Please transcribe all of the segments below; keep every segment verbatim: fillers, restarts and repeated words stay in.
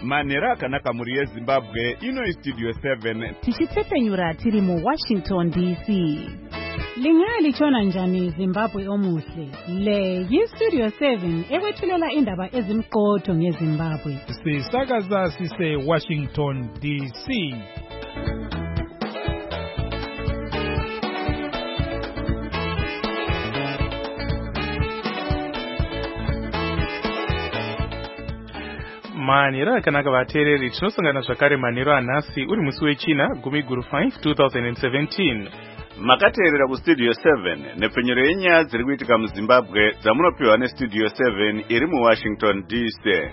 manhero akanaka muri yeZimbabwe ino Studio seven tichitsepenyura tiri mu Washington D C. Lingaya lichona njani Zimbabwe omuhle. Le yi Studio seven ekwethulela indaba ezimqotho ngeZimbabwe. Sisakaza sise Washington D C. Manhero akanaka vateereri, tinosangana zvakare manhero anhasi uri musi wechina gumi guru five two thousand seventeen. Makateerera kuStudio seven nepfenyuro yenyaya dziri kuitika muZimbabwe dzamunopiwa neStudio seven iri muWashington D C.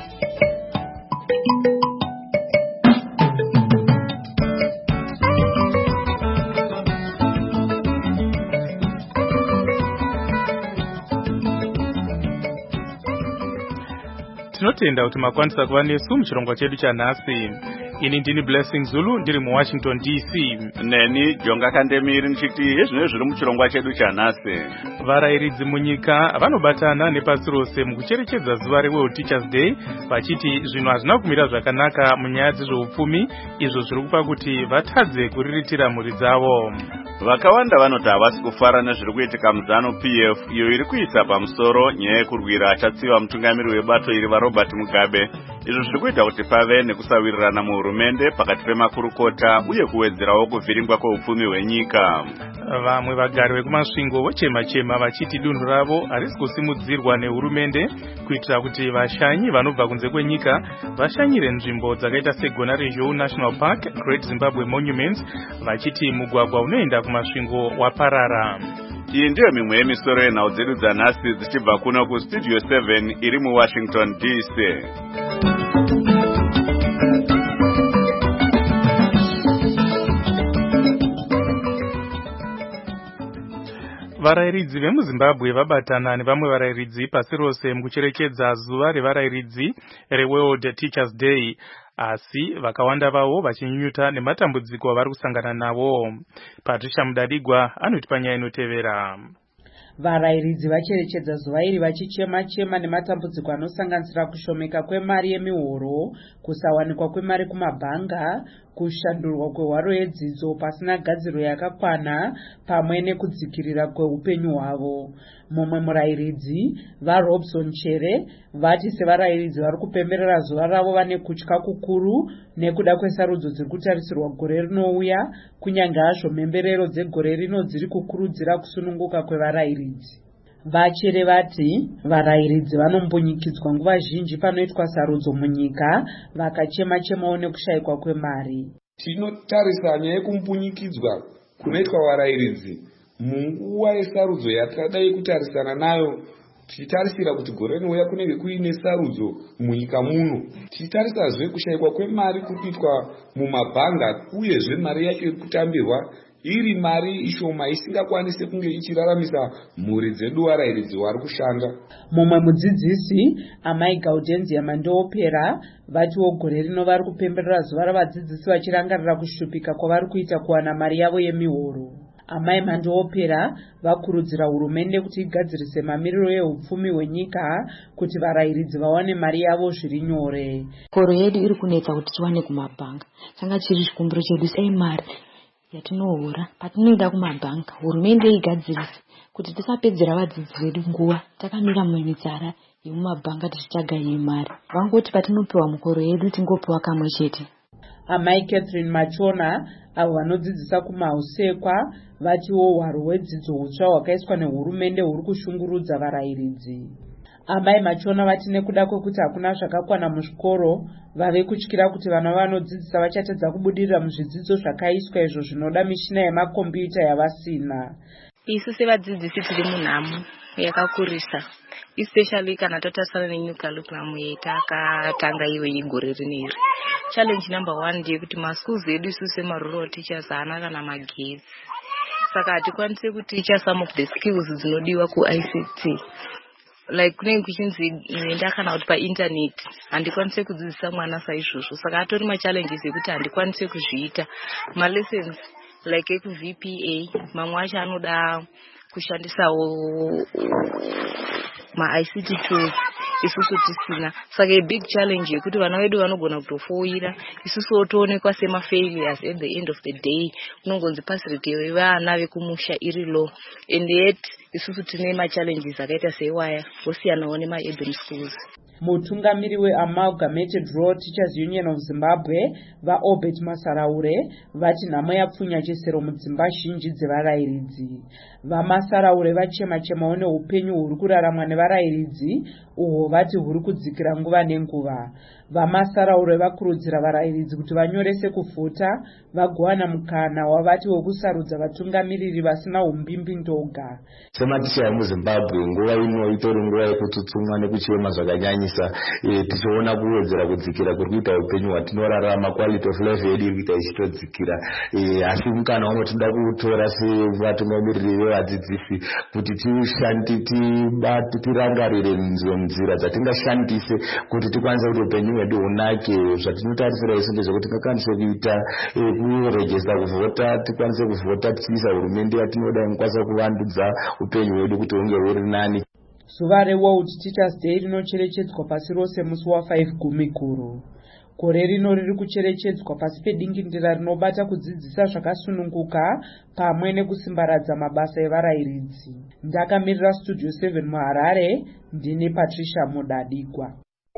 Tinotenda kuti makwanisa kuva nesu muchirongwa chedu chanhasi. Ini ndini Blessing Zulu ndiri muWashington D C. Neni Jonga Kandemiri ndichiti yezvino zviri muchirongwa chedu chanhasi. Varairidzi munyika vanobatana nepasi rose mukucherechedza zuva reWorld Teachers Day vachiti zvinhu hazvina kumira zvakanaka munyaya dzezveupfumi, izvo zviri kupa kuti vatadze kuriritira mhuri dzavo. Vakawanda vanoti havasi kufara nezviri kuitika muZanu P F iyo iri kuisa pamusoro nyaya yekurwira achatsiva mutungamiri webato iri vaRobert Mugabe. Izvo zviri kuita kuti pave nekusawirirana muhurumende pakati pemakurukota uye kuwedzerawo kuvhiringwa kweupfumi hwenyika. Vamwe vagari vekumasvingo vochema chema vachiti dunhu ravo harisi kusimudzirwa nehurumende kuitira kuti vashanyi vanobva kunze kwenyika vashanyire nzvimbo dzakaita seGona Regional National Park, Great Zimbabwe Monuments, vachiti mugwagwa unoenda kumasvingo waparara. Iyi ndiyo mimwe yemisoro yenhau dzedu dzanhasi dzichibva kuno kuStudio seven iri muWashington D C. Varairidzi vemuZimbabwe vabatana nevamwe varairidzi pasi rose mukucherechedza zuva revarairidzi reWorld Teachers Day, asi vakawanda vavo vachinyunyuta nematambudziko avari kusangana nawo. Patricia Mudadigwa anoti panyaya inotevera. Varairidzi vacherechedza zuva iri vachichema chema nematambudziko anosanganisira kushomeka kwemari yemihoro, kusawanikwa kwemari kumabhanga, kushandurwa kwehwaro yedzidzo pasina gadziro yakakwana, pamwe nekudzikirira kweupenyu hwavo. Mumwe murairidzi, vaRobson Chere, vati sevarairidzi vari kupemberera zuva ravo vane kutya kukuru nekuda kwesarudzo dziri kutarisirwa gore rinouya, kunyange hazvo mhemberero dzegore rino dziri kukurudzira kusununguka kwevarairidzi. Vachere vati varairidzi vanombunyikidzwa nguva zhinji panoitwa sarudzo munyika, vakachema chemawo nekushayikwa kwemari. Tinotarisa nyaya yekumbunyikidzwa kunoitwa varairidzi munguva yesarudzo yatakadai kutarisana nayo, tichitarisira kuti gore rinouya kunenge kuine sarudzo munyika muno. Tichitarisazve kushayikwa kwemari kurikuitwa mumabhanga, uyezve mari yacho irikutambirwa iri mari ishoma isingakwanise kunge ichiraramisa mhuri dzedu varairidzi vari kushanda. Mumwe mudzidzisi, Amai Gaudenzia Mandoopera, vatiwo gore rino vari kupemberera zuva ravadzidzisi vachirangarira kushupika kwavari kuita kuwana mari yavo yemihoro. Amai Mandoopera vakurudzira hurumende kuti igadzirise mamiriro yeupfumi hwenyika kuti varairidzi vawane mari yavo zviri nyore. Horo yedu iri kunetsa kuti tiwane kumabhanga. Changa chiri chikumbiro chedu sei mari yatinohora patinoenda kumabhanga hurumende igadzirise kuti tisapedzera vadzidzi vedu nguva takamira mumitsara yemumabhanga tichitsvaga iyi mari. Vangoti patinopiwa mukoro yedu tingopiwa kamwe chete. Amai Catherine Machona, avo vanodzidzisa kumausekwa, vatiwo hwaro hwedzidzo hutsva hwakaiswa nehurumende huri kushungurudza varairidzi. Amai Machona vati nekuda kwekuti hakuna zvakakwana muzvikoro, vave kutyira kuti vana vanodzidzisa vachatedza kubudirira muzvidzidzo zvakaiswa izvo zvinoda mishina yemakombiyuta yavasina. Isu sevadzidzisi tiri munhamo yakakurisa, especially kana tatarisana nenew curriculum yatakatanga iwe igore rineri. Challenge number one ndeyekuti maschools edu isu semarural teachers haana kana magezi, saka hatikwanise kuticha some of the skills dzinodiwa kuI C T. Like kunenge kuchinzi enda kana kuti painternet handikwanise kudzidzisa mwana saizvozvo, saka atori machallenges ekuti handikwanise kuzviita. Malessons like ekuV P A mamwe acho anoda kushandisawo ma-I C T tools isusu tisina. Saka big challenge yekuti vana vedu vanogona kutofoira isusu otoonekwa sema-failures at the end of the day. Unongonzi pass rate yevana vekumusha iri low, and yet isusu tine ma-challenges akaita seiwaya osiyanawo nema-urban schools. Mutungamiri we-Amalgamated Rural Teachers Union of Zimbabwe vaObert Masaraure vati nhamo yapfunya chisero mudzimba zhinji dzevarairidzi. VaMasaraure vachema-chemawo neupenyu huri kuraramwa nevarairidzi uhwo vati huri kudzikira nguva nenguva. VaMasaraure vakurudzira varairidzi kuti vanyorese kufota vagowana mukana wavati wekusarudza vatungamiriri vasina umbimbi ndoga. Sematicha yemuZimbabwe nguva ino itori nguva yekutsutsumwa nekuchema zvakanyanyisa, tichiona kuwedzera kudzikira kuri kuita upenyu hwatinorarama, quality of life yedu iri kuita ichitodzikira. Asi mukana unotoda kutora sevatungamiriri vevadzidzisi kuti tirangarire nzira dzatingashandise kuti tikwanise kuti upenyu hwedu hunake. Zvatinotarisira isu ndezvekuti tingakwanise kuita kuregesta kuvhota, tikwanise kuvhota tichiisa hurumende yatinoda ingakwanisa kuvandudza upenyu hwedu kuti hunge huri nani. Zuva reWorld Teachers Day rinocherechedzwa pasi rose musi wa5 Gumiguru. Gore rino riri kucherechedzwa pasi pedingindira rinobata kudzidzisa zvakasununguka pamwe nekusimbaradza mabasa evarairidzi. Ndakamirira Studio seven muHarare, ndine Patricia Mudadigwa.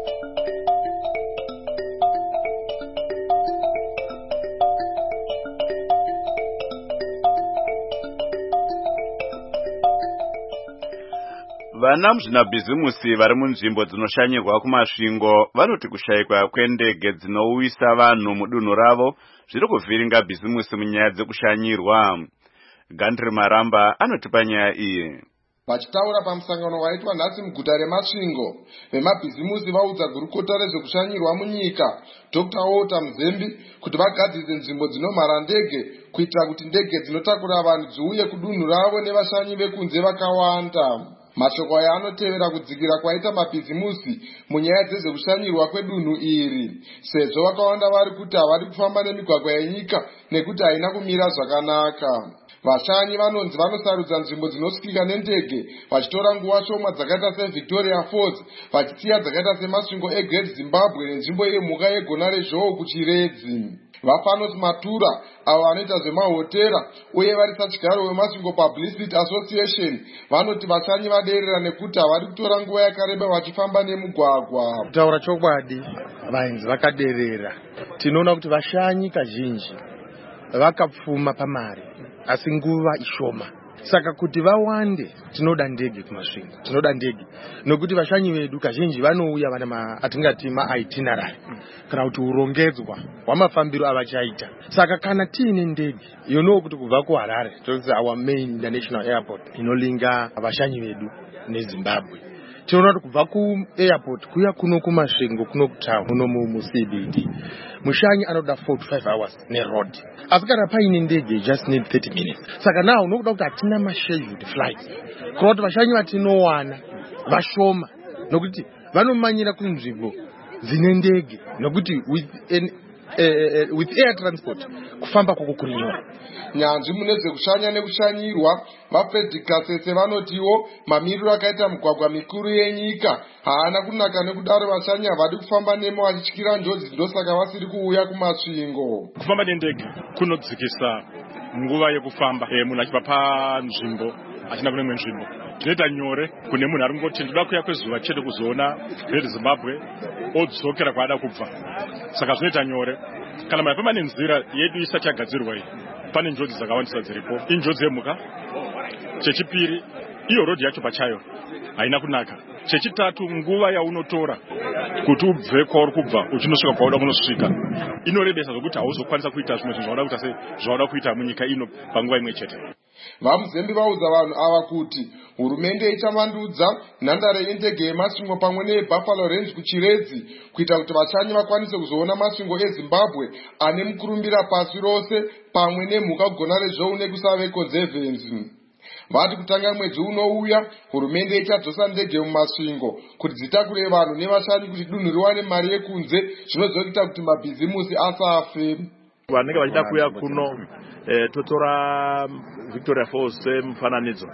Vana muzvinabhizimusi vari munzvimbo dzinoshanyirwa kumasvingo vanoti kushayikwa kwendege dzinouyisa vanhu mudunhu ravo zviri kuvhiringa bhizimusi munyaya dzekushanyirwa. Gandri Maramba anotipa nyaya iyi. Vachitaura pamusangano waitwa nhasi muguta remasvingo, vemabhizimusi vaudza gurukota rezvekushanyirwa munyika Doctor Walter Muzembi kuti vagadzise nzvimbo dzinomhara ndege kuitira kuti ndege dzinotakura vanhu dziuye kudunhu ravo nevashanyi vekunze vakawanda. Mashoko aya anotevera kudzikira kwaita mabhizimusi munyaya dzezvekushanyirwa kwedunhu iri, sezvo vakawanda vari kuti havari kufamba nemigwagwa yenyika nekuti haina kumira zvakanaka. Vashanyi vanonzi vanosarudza nzvimbo dzinosvikika nendege vachitora nguva shoma dzakaita seVictoria Falls vachisiya dzakaita semasvingo eGreat Zimbabwe nenzvimbo yemhuka yegona rezhou kuChiredzi. Vafanos Matura avo vanoita zvemahotera uye vari sachigaro wemasvingo Publicity Association vanoti vashanyi vaderera nekuti havari kutora nguva yakareba vachifamba nemugwagwa. Kutaura chokwadi, vaenzi vakaderera. Tinoona kuti vashanyi kazhinji vakapfuma pamari asi nguva ishoma. Saka kuti vawande tinoda ndege kumasvingo, tinoda ndege nokuti vashanyi vedu kazhinji vanouya vana ma atingati ma-itinerary kana kuti urongedzwa hwamafambiro avachaita. Saka kana tiine ndege yono kuti kubva kuHarare, tozi our main international airport inolinga vashanyi vedu neZimbabwe, tinoona kuti kubva kuairport kuya kuno kumasvingo kuno kutown kuno mu-C B D mushanyi anoda forty-five hours neroad, asi kana paine ndege just need thirty minutes. Saka nawo unokuda kuti hatina ma-scheduled flights kuona kuti vashanyi vatinowana vashoma nokuti vanomanyira kunzvimbo dzine ndege nokuti with an, uh, uh, with air transport kufamba kwako kuri nyore. Nyanzvi mune zvekushanya nekushanyirwa vaFredrick Kasese vanotiwo mamiriro akaita migwagwa mikuru yenyika haana kunaka, nekudaro vashanyi havadi kufamba nemo vachityira njodzi, ndosaka vasiri kuuya kumasvingo. Kufamba nendege kunodzikisa nguva yekufamba e, munhu achibva panzvimbo achina kune imwe nzvimbo. Zvinoita nyore kune munhu ari kungoti ndoda kuuya kwezuva chete kuzoona Great Zimbabwe odzokera kwaada kubva. Saka zvinoita nyore kana mafamba nenzira yedu isati yagadzirwa iyi. Pane njodzi dzakawandisa dziripo, injodzi yemhuka. Chechipiri, iyo road yacho pachayo haina kunaka. Chechitatu, nguva yaunotora kuti ubve kwauri kubva uchinosvika kwauda kunosvika inorebesa zvokuti hauzokwanisa kuita zvimwe zvinhu zvauda kuita sei zvauda kuita munyika ino panguva imwe chete. VaMuzembi vaudza vanhu ava kuti hurumende ichavandudza nhandare yendege yemasvingo pamwe neyeBuffalo Range kuChiredzi kuita kuti vashanyi vakwanise kuzoona masvingo eZimbabwe ane mukurumbira pasi rose pamwe nemhuka kugona rezvou nekusave conservancy. Vati kutanga mwedzi unouya hurumende ichadzosa ndege mumasvingo kuti dzitakure vanhu nevashanyi kuti dunhu riwane mari yekunze, zvinozoita kuti mabhizimusi asafe. Vanenge vachida kuuya kuno eh, totora Victoria Falls semufananidzo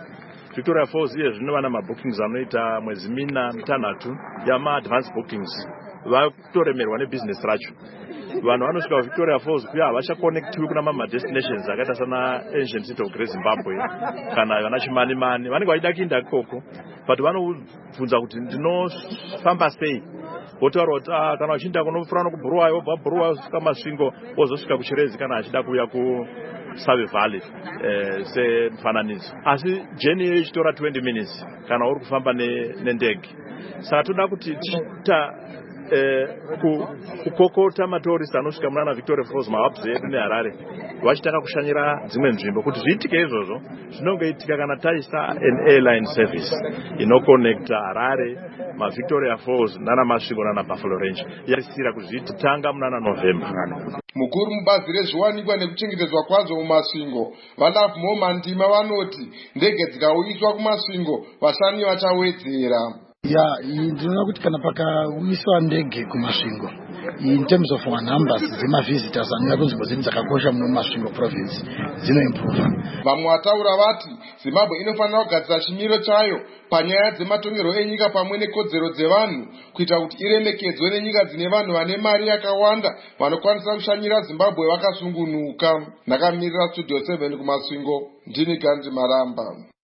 Victoria Falls iye zvino vana mabookings anoita mwezi mina mitanhatu yama advance bookings vakutoremerwa nebusiness racho. Vanhu vanosvika kuVictoria Falls kuya havachaconnectiwi kuna mama destinations akaita sana Ancient City of Great Zimbabwe kana vana Chimanimani vanenge vachida kuenda ikoko, but vanobvunza kuti ndinofamba sei, votaura kuti kana uchienda kunofanira kuBuruwayo wobva Buruwayo kusvika Masvingo wozosvika kuChirezi kana achida kuuya kuSave Valley eh, semufananidzo. Asi journey iyo ichitora twenty minutes kana uri kufamba nendege. Saka toda kuti tichita Eh, kukokota matourist anosvika munana Victoria Falls mahubs edu neHarare vachitanga kushanyira dzimwe nzvimbo kuti zviitike izvozvo zvinongaitika kana taisa an airline service inoconnecta Harare, maVictoria Falls nana Masvingo nana Buffalo Range yaisira kuzvitanga munana November. Mukuru mubazi rezviwanikwa nekuchengetedzwa kwadzo mumasvingo Vadaf Momandima vanoti ndege dzikauyiswa kumasvingo vashandi vachawedzera. Ya, ndinoona kuti kana pakauyiswa ndege kumasvingo in terms of numbers dzema visitors anouya kunzvimbo dzedu dzakakosha muno mumasvingo province dzinoimprove. Vamwe vataura vati Zimbabwe inofanira kugadzira chimiro chayo panyaya dzematongerwo enyika pamwe nekodzero dzevanhu kuita kuti iremekedzwe nenyika dzine vanhu vane mari yakawanda vanokwanisa kushanyira Zimbabwe vakasungunuka. Ndakamirira Studio seven kumasvingo, ndini Gandhi Maramba.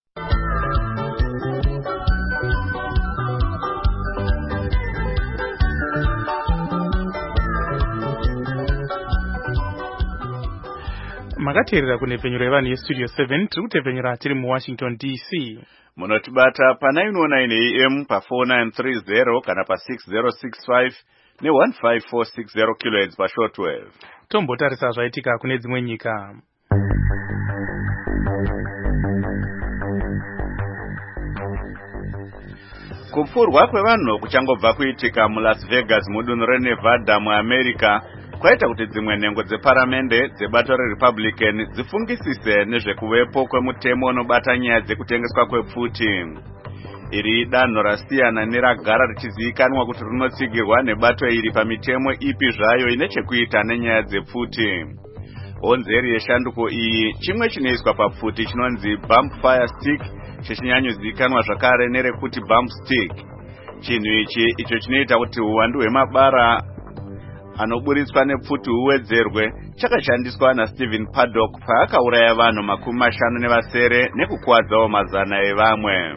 Makateerera kunepfenyuro yevanhu yestudio seven tiri kutepfenyura tiri muWashington D C. Munotibata pa nine oh nine A M pa four nine three zero kana pa six zero six five ne one five four six zero kilohertz pa shortwave. Tombotarisa zvaitika kune dzimwe nyika. Kupfurwa kwevanhu kuchangobva kuitika muLas Vegas mudunhu reNevada muAmerica kwaita kuti dzimwe nhengo dzeparamende dzebato reRepublican dzifungisise nezvekuvepo kwemutemo unobata nyaya dzekutengeswa kwepfuti. Iri danho rasiyana neragara richizivikanwa kuti rinotsigirwa nebato iri pamitemo ipi zvayo ine chekuita nenyaya dzepfuti. Honzeri yeshanduko iyi chimwe chinoiswa papfuti chinonzi bump fire stick chichinyanyozivikanwa zvakare nerekuti bump stick. Chinhu ichi icho chinoita kuti uwandu hwemabara anoburitswa nepfuti huwedzerwe chakashandiswa naStephen Paddock paakauraya vanhu makumi mashanu nevasere nekukuwadzawo mazana evamwe.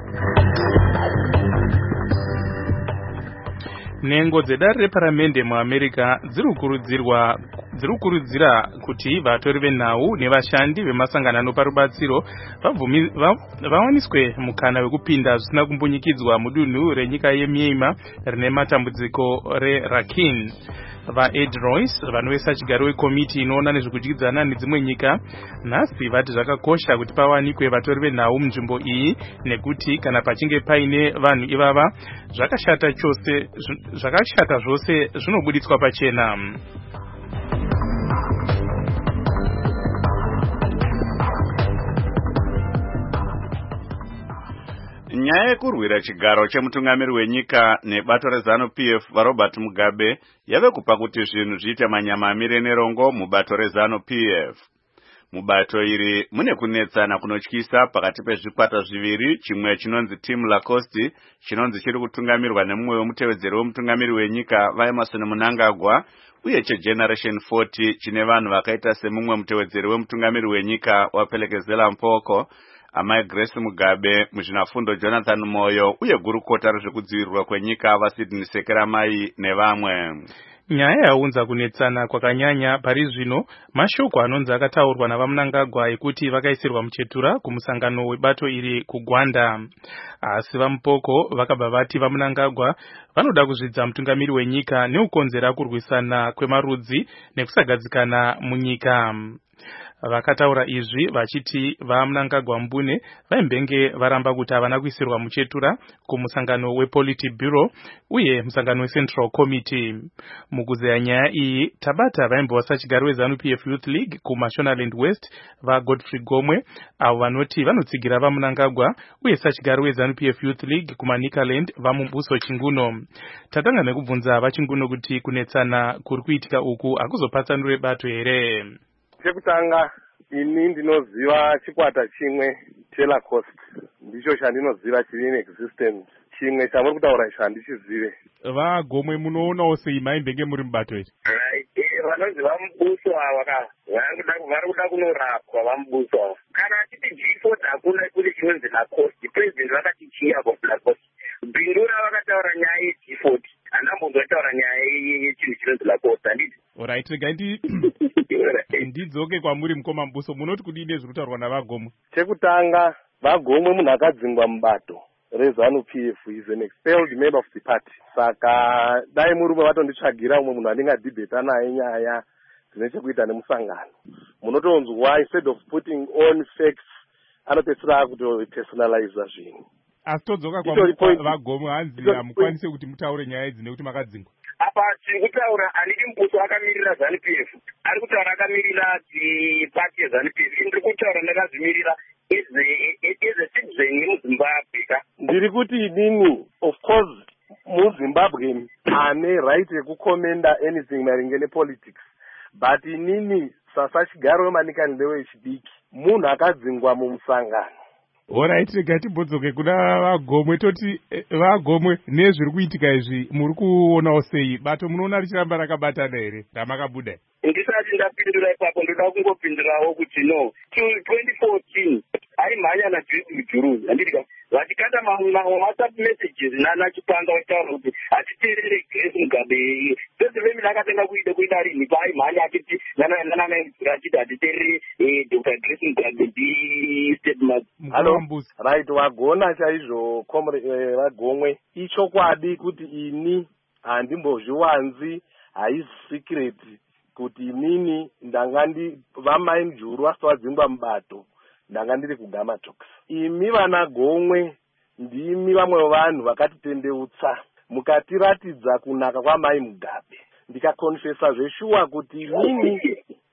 Nhengo dzedare reparamende muAmerica dzirikukurudzirwa dzirikukurudzira kuti vatori venhau nevashandi vemasangano anopa rubatsiro vawaniswe mukana wekupinda zvisina kumbunyikidzwa mudunhu renyika yeMyanmar rine matambudziko reRakhine. VaEd Royce vanovesa chigaro wekomiti inoona nezvekudyidzana nedzimwe nyika nhasi vati zvakakosha kuti pawanikwe vatori venhau munzvimbo iyi nekuti kana pachinge paine vanhu ivava zvakashata chose zvakashata zvose zvinobuditswa pachena. Nyaya yekurwira chigaro chemutungamiri wenyika nebato reZANU-P F vaRobert Mugabe yave kupa kuti zvinhu zviite manyama amire nerongo mubato reZANU-P F. Mubato iri mune kunetsana kunotyisa pakati pezvikwata zviviri, chimwe chinonzi Team Lacoste chinonzi chiri kutungamirwa nemumwe wemutevedzeri wemutungamiri wenyika vaEmerson Mnangagwa uye cheGeneration forty chine vanhu vakaita semumwe mutevedzeri wemutungamiri wenyika waPhelekezela Mpoko, amai Grace Mugabe, muzvinafundo Jonathan Moyo uye gurukota rezvekudzivirirwa kwenyika vaSydney Sekeramai nevamwe. Nyaya yaunza kunetsana kwakanyanya pari zvino mashoko anonzi akataurwa navaMnangagwa ekuti vakaisirwa muchetura kumusangano webato iri kuGwanda. Asi vaMupoko vakabva vati vaMnangagwa vanoda kuzvidza mutungamiri wenyika neukonzera kurwisana kwemarudzi nekusagadzikana munyika. Vakataura izvi vachiti vaMnangagwa Mbune vaimbenge varamba kuti havana kuisirwa muchetura kumusangano wePolitburo uye musangano weCentral Committee. Mukuzeya nyaya iyi tabata vaimbova sachigaro weZANU-P F Youth League kuMashonaland West vaGodfrey Gomwe avo vanoti vanotsigira vaMnangagwa uye sachigaro weZANU-P F Youth League kuManicaland vaMumbuso Chinguno. Tatanga nekubvunza vaChinguno kuti kunetsana kuri kuitika uku hakuzopatsanure bato here. Chekutanga ini ndinoziva chikwata chimwe cheLacoste ndicho chandinoziva chiri in existence. Chimwe chamuri kutaura icho handichizive. Vagomwe munoona sei maindenge muri mubato iri? Vanonzi vamubuso ava vari kuda kunorapwa vamubuso ava. Kana achiti G forty hakuna kune chinonzi lacost. President vakatichiya lacost. Bindura vakataura nyaya ye-G forty. Handambongotaura nyaya yechinhu chinonzi lacost handiti. Alright, regai ndidzoke kwamuri mukoma mubuso. Munoti kudii zviri kutaurwa navagomwe? Chekutanga, vagomwe munhu akadzingwa mubato reZANU P F is an expelled member of the party. Saka dai murume vatonditsvagira umwe munhu andingadhibheta naye nyaya dzine chekuita nemusangano. Munotonzwa instead of putting on facts anopedzisira akutopersonaliza zvinhu. Asi todzoka kwamuri vagomwe hanzi hamukwanise kuti mutaure nyaya idzi nekuti makadzingwa. Apa tiri kutaura anditi mubuso akamirira ZANU P F. Ari kutaura akamirira pati yeZANU P F. Ndiri kutaura ndakazvimirira as a citizen yemuZimbabwe. Ndiri kuti inini, of course, muZimbabwe ane right yekukomenda anything maringe nepolitics. But inini sasachigaro wemanikani ndewechidiki. Munhu akadzingwa mumusangano. Alright, rega tibodzoke kuna vagomwe. Toti vagomwe nezviri kuitika izvi muri kuonawo sei? Bato munoona richiramba rakabatana here ramakabuda? Ndisati ndapindura ipapo ndoda kungopindurawo kuti no twenty fourteen aimhanya naJudith Mujuru handidika vatikanda mawhatsapp messages nanachipanga vataura kuti hatiteerere Grace Mugabe. Pese vemini akatenga kuida kuita rini paaimhanya achiti nananaimvura achiti hatiteerere Dr Grace Mugabe ndi Hello, right, wagona chaizvo vagomwe. Ichokwadi kuti ini handimbozviwanzi, haisi secret kuti inini ndanga ndi vamai Mujuru vasati vadzingwa mubato ndanga ndiri kuGamatox. Imi vana Gomwe ndimi vamwe vanhu vakatitendeutsa mukatiratidza kunaka kwamai Mugabe. Ndikakonfesa zveshuwa kuti inini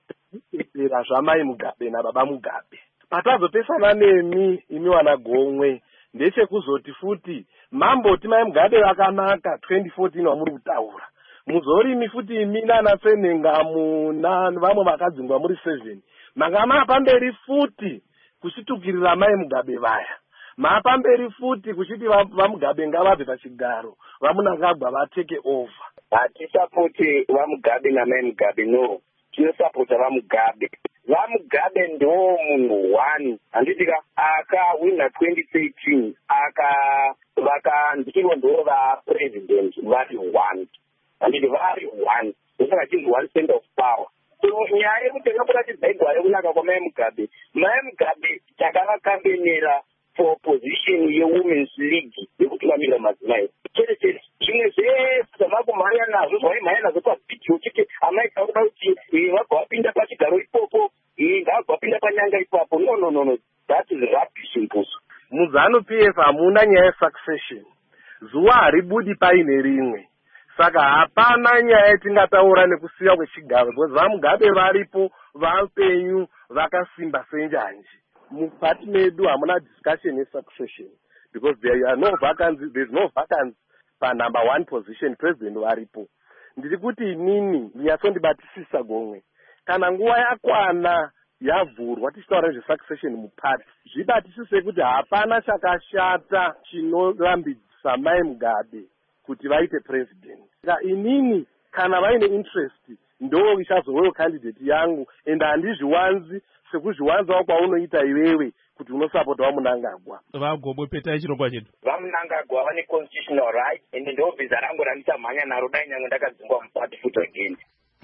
ndira zvamai Mugabe nababa Mugabe. Patazopesana nemi imi vana Gomwe ndechekuzoti futi mamboti mai Mugabe vakanaka twenty fourteen wamuri kutaura. Muzorimi futi imi nana Senengamu na vamwe vakadzingwa muri seven. Manga mapamberi futi kuchitukirira mai Mugabe vaya. Mapamberi futi kuchiti vaMugabe ngavabve pachigaro. Vamunangagwa vateke over. Hatisapoti vaMugabe namai Mugabe no. Tinosapota vaMugabe. VaMugabe ndo munhu one handitika akawina twenty thirteen aka vakandikiwa ndo vapresident vari one handiti vari one ndosaka chinzi one cent of power. So nyaya yekutenga kuratidza igwa rekunaka kwamai Mugabe, mai Mugabe takavakambenera for position yewomen's league yekutungamirira madzimai chete chete zvimwe zvese zvavakumhanya nazvo zvaimhanya nazvo pabhidhiyo chete amai takuda kuti vabva vapinda pachigaro ipopo ngavabva vapinda panyanga ipapo. No, no, no, no. That is rubbish impuso. MuZANU P F hamuna nyaya yesuccession. Zuva haribudi paine rimwe. Saka hapana nyaya yatingataura nekusiya kwechigaro because vaMugabe varipo vapenyu vakasimba senjanji. Mupati medu hamuna discussion yesuccession because there are no vacancies, there is no vacancy pa number one position president varipo. Ndiri kuti inini ndiyatsondibatisisa Gomwe. Kana nguva yakwana yavhurwa tichitaura nezvesuccession mupati zvibatisise kuti hapana chakashata chinorambidzisa mai Mugabe kuti vaite president. Saka inini kana vaine interest ndo ichazowewo candidate yangu ende handizviwanzi sekuzviwanzawo kwaunoita iwewe kuti unosapota vaMunangagwa. Vagomwe petai chirongwa chedu. VaMunangagwa vane constitutional right ende ndo bhiza rangu randichamhanya naro dai nyange ndakadzingwa mupati futi again.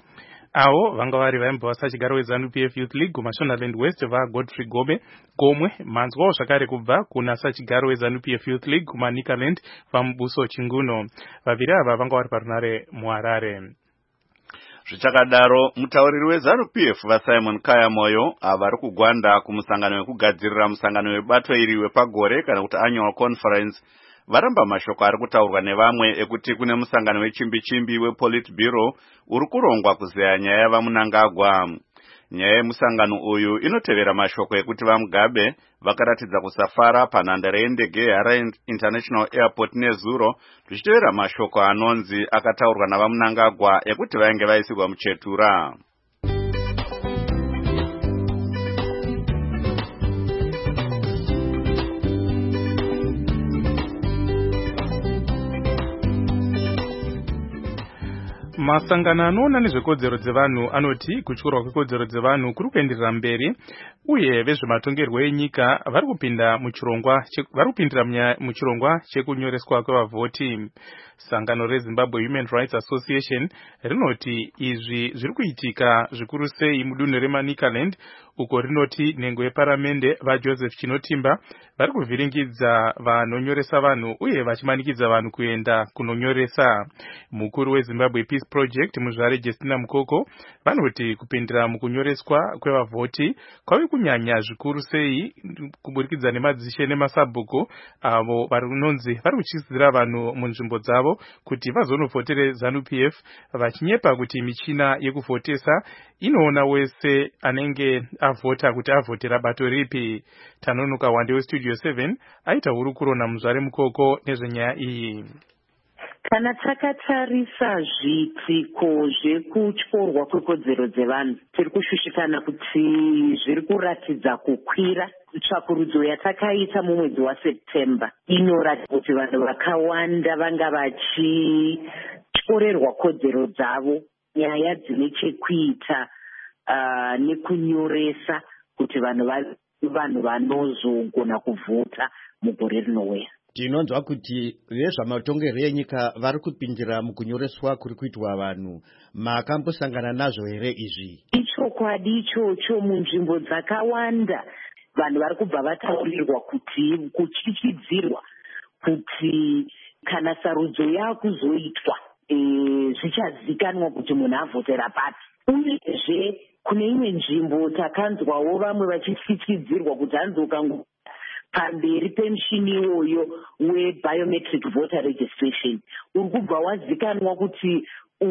Avo vanga vari vaimba vasachigaro weZANU P F Youth League kuMashonaland West vaGodfrey Gobe Gomwe manzwawo zvakare kubva kuna sachigaro weZANU P F Youth League kuManikaland vaMubuso Chinguno. Vaviri ava vanga vari parunare muHarare. Zvichakadaro mutauriri weZANU P F vaSimon Kaya Moyo avari kugwanda kumusangano wekugadzirira musangano webato iri wepagore kana kuti annual conference varamba mashoko ari kutaurwa nevamwe ekuti kune musangano wechimbi-chimbi wePolitburo uri kurongwa kuzeya nyaya yavaMunangagwa. Nyaya yemusangano uyu inotevera mashoko ekuti vaMugabe vakaratidza kusafara panhandare yendege yeHarare International Airport nezuro zvichitevera mashoko anonzi akataurwa navaMunangagwa ekuti vainge vaisirwa muchetura. Masangano anoona nezvekodzero dzevanhu anoti kutyorwa kwekodzero dzevanhu kuri kuenderera mberi uye vezvematongerwo enyika vari kupinda muchirongwa vari kupindira muchirongwa chekunyoreswa kwevavhoti. Sangano reZimbabwe Human Rights Association rinoti izvi zviri kuitika zvikuru sei mudunhu reManicaland uko rinoti nhengo yeparamende vaJoseph Chinotimba vari kuvhiringidza vanonyoresa vanhu uye vachimanikidza vanhu kuenda kunonyoresa. Mukuru weZimbabwe Peace Project Muzvare Justina Mukoko vanoti kupindira mukunyoreswa kwevavhoti kwave kunyanya zvikuru sei kuburikidza nemadzishe nemasabhuku avo varinonzi vari kuchidzira vanhu munzvimbo dzavo kuti vazonuvhotere ZANU P F vachinyepa kuti michina yekuvhotesa inoona wese anenge avhota kuti avhotera bato ripi. Tanonoka Wande weStudio seven aita hurukuro naMuzvare Mukoko nezvenyaya iyi. Kana takatarisa zviitiko zvekutyorwa kwekodzero dzevanhu tiri kushushikana kuti zviri kuratidza kukwira. Tsvakurudzo yatakaita mumwedzi waSeptember inoratidza kuti vanhu vakawanda vanga vachityorerwa kodzero dzavo, nyaya dzine chekuita uh, nekunyoresa kuti vanhu vanhu vanozogona kuvhota mugore rinouya. Tinonzwa kuti vezvamatongerwo enyika vari kupindira mukunyoreswa kuri kuitwa vanhu. Makambosangana nazvo here izvi? Ichokwadi ichocho. Munzvimbo dzakawanda vanhu vari kubva vataurirwa kuti kuchichidzirwa kuti kana sarudzo yakuzoitwa e, zvichazikanwa kuti munhu avhotera pati. Uyezve kune imwe nzvimbo takanzwawo vamwe vachichichidzirwa kuti hanzi ukango pamberi pemushini iwoyo webiometric voter registration uri kubva wazikanwa kuti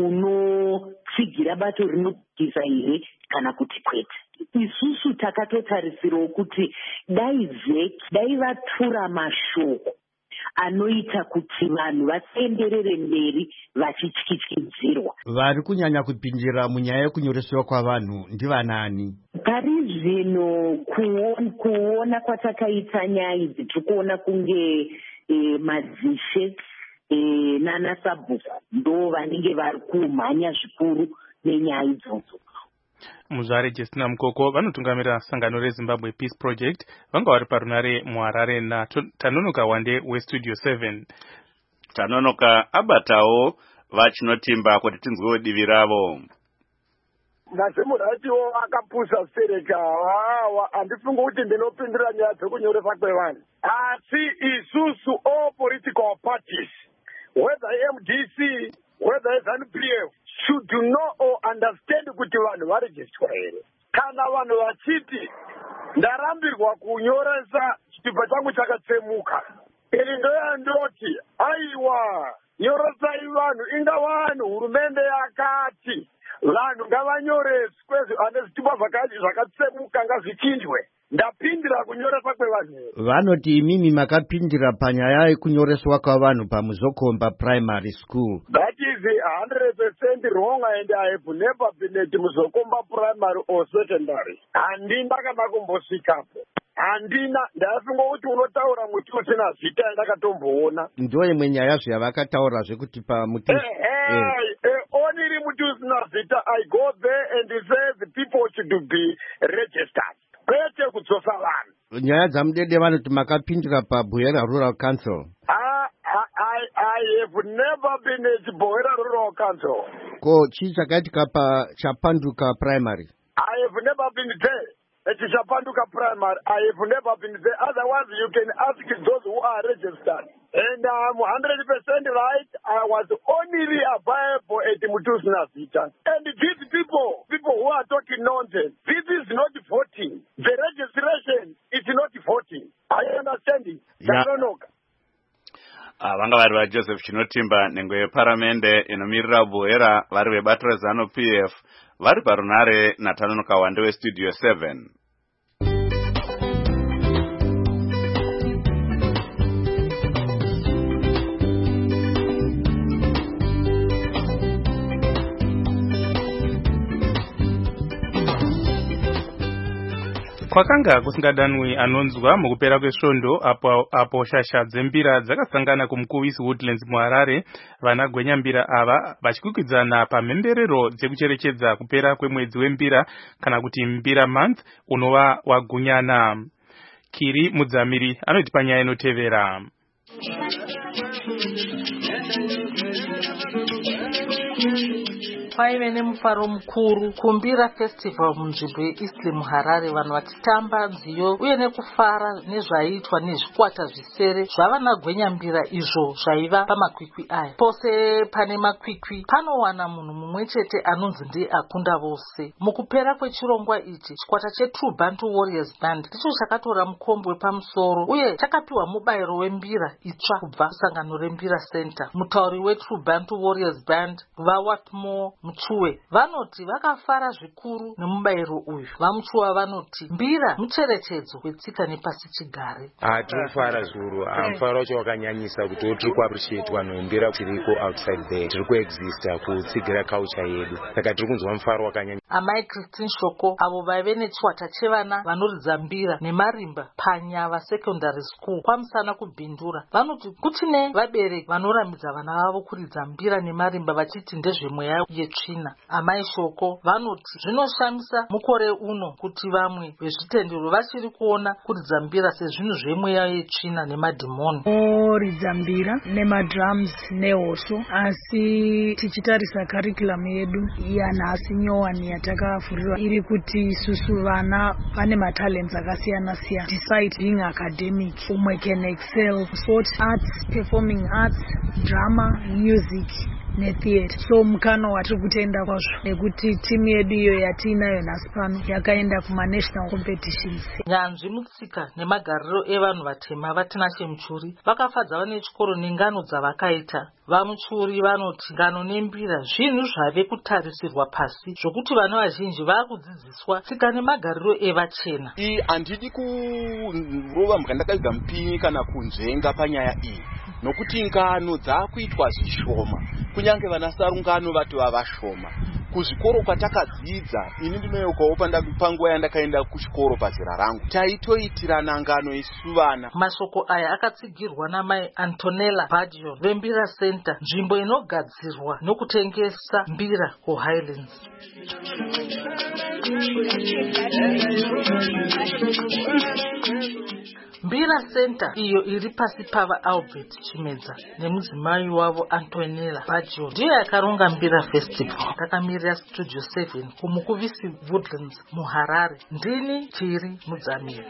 unotsigira bato rinokisa here kana kuti kwete. Isusu takatotarisirawo kuti dai vheki dai vatura mashoko anoita kuti vanhu vasenderere mberi vachityityidzirwa. Vari kunyanya kupindira munyaya yekunyoreswa kwavanhu ndivanani? Pari zvino kuona, kuona kwatakaita nyaya idzi tiri kuona kunge e, madzishe e, nanasabhuku ndo vanenge vari kumhanya zvikuru nenyaya idzodzo. Muzvare Justina Mukoko vanotungamirira sangano reZimbabwe Peace Project vanga vari parunare muHarare naTanonoka Wande weStudio seven. Tanonoka abatawo vachinotimba kuti tinzwewo divi ravo. Nasemuratiwo akapusa sereka wawa handifunga kuti ndinopindira nyaya dzekunyoresa kwevanhu. Asi isusu all political parties, whether M D C, whether ZANU P F, should know or understand kuti vanhu varejistwa here. Kana vanhu vachiti ndarambirwa kunyoresa chitupa changu chakatsemuka, ini ndoyandoti aiwa nyoresai vanhu, inga vanhu hurumende yakati vanhu ngavanyoreswe ane zvitupa zvakatsemuka ngazvichinjwe. Ndapindira kunyoresa kwevanhu. Vanoti imimi makapindira panyaya yekunyoreswa kwavanhu pamuzokomba primary school. That is one hundred percent wrong and I have never been at muzokomba primary or secondary. Handina kana kumbosvikapo. Handina, ndafunga kuti unotaura muti usina zita ndakatomboona. Ndo imwe nyaya zvavakataura zvekuti pamuti. Eh eh only muti usina zita I go there and say the people should be registered. Kwete kudzosa vanhu. Nyaya dzamudede vanoti makapindira paBhoera Rural Council. Ah, I, I have never been at Boera Rural Council. Ko chii chakaitika pa Chapanduka Primary? I have never been there. At Chapanduka Primary, I have never been there. Otherwise, you can ask those who are registered. And I'm one hundred percent right. I was only available at Mutusina Zita. And these people, people who are talking nonsense, this is not voting. The registration is not voting. Are you understanding? Yeah. Uh, vanga vari vaJoseph Chinotimba nhengo yeparamende inomirira Boera vari vebato reZANU P F vari parunare naTanonoka Wande weStudio seven. Kwakanga kusingadanwi anonzwa mukupera kwesvondo apo apo shasha dzembira dzakasangana kumukuvisi Woodlands muHarare. Vanagwenya mbira ava vachikwikwidzana pamhemberero dzekucherechedza kupera kwemwedzi wembira kana kuti mbira month unova wagunyana. Kiri Mudzamiri anoti panyaya inotevera. Paive nemufaro mukuru kumbira festival munzvimbo yeEastleigh muHarare, vanhu vachitamba nziyo uye nekufara nezvaiitwa nezvikwata zvisere zvavanagwenyambira izvo zvaiva pamakwikwi aya. Pose pane makwikwi panowana munhu mumwe chete anonzi ndiye akunda vose. Mukupera kwechirongwa ichi, chikwata cheTrue Bantu Warriors Band ndicho chakatora mukombe wepamusoro uye chakapiwa mubayiro wembira itsva kubva kusangano rembira center. Mutauri weTrue Bantu Warriors Band vaWatmore Muchuwe vanoti vakafara zvikuru nemubayiro uyu. Vamuchuwa vanoti mbira mucherechedzo wetsika nepasi chigare. Ah, tinofara zvikuru. Mufaro wacho wakanyanyisa kuti tiri kuappreciate vanhu vembira tiriko outside there. Tiri kuexista kutsigira culture yedu. Saka tiri kunzwa mufaro wakanyanyisa. Amai Christine Shoko avo vaive nechikwata chevana vanoridza mbira nemarimba paNyava Secondary School kwamusana kubhindura vanoti kutine vabereki vanoramidza vana vavo kuridza mbira nemarimba vachiti ndezvemweya yetsvina. Amai Shoko vanoti zvinoshamisa mukore uno kuti vamwe vezvitendero vachiri kuona kuridza mbira sezvinhu zvemweya yetsvina nemadhimoni. Oridza mbira nemadrums nehosho, asi tichitarisa curriculum yedu yanhasi nyowani yatakavhurirwa iri kuti isusu vana vane matalents akasiyana siyana despite being academic. Umwe can excel sport, arts, performing arts, drama, music netheatre. So mukano watiri kutenda kwazvo nekuti timu yedu iyo yatiinayo nhasi pano yakaenda kuma-national competitions. Nyanzvi mutsika nemagariro evanhu vatema vatinashe Muchuri vakafadza vane chikoro nengano dzavakaita. Vamuchuri vanoti ngano nembira zvinhu zvave kutarisirwa pasi zvokuti vana vazhinji vakudzidziswa tsika nemagariro evachena. Ii handidi kurova mukandakaidza mupinyi kana kunzvenga panyaya iyi, nokuti ngano dzakuitwa zvishoma, kunyange vanasarungano vati vavashoma. Kuzvikoro kwatakadzidza ini ndinoyeukawo panguva yandakaenda kuchikoro pazera rangu taitoitirana ngano isu vana. Mashoko aya akatsigirwa namai Antonella Badio vembira center, nzvimbo inogadzirwa nokutengesa mbira kuHighlands. Mbira Center iyo iri pasi pava Albert Chimedza nemudzimai wavo Antonella Badio ndiyo yakaronga Mbira Festival. Takamirira Studio seven kumukuvisi Woodlands muHarare. Ndini Kiri Mudzamiri.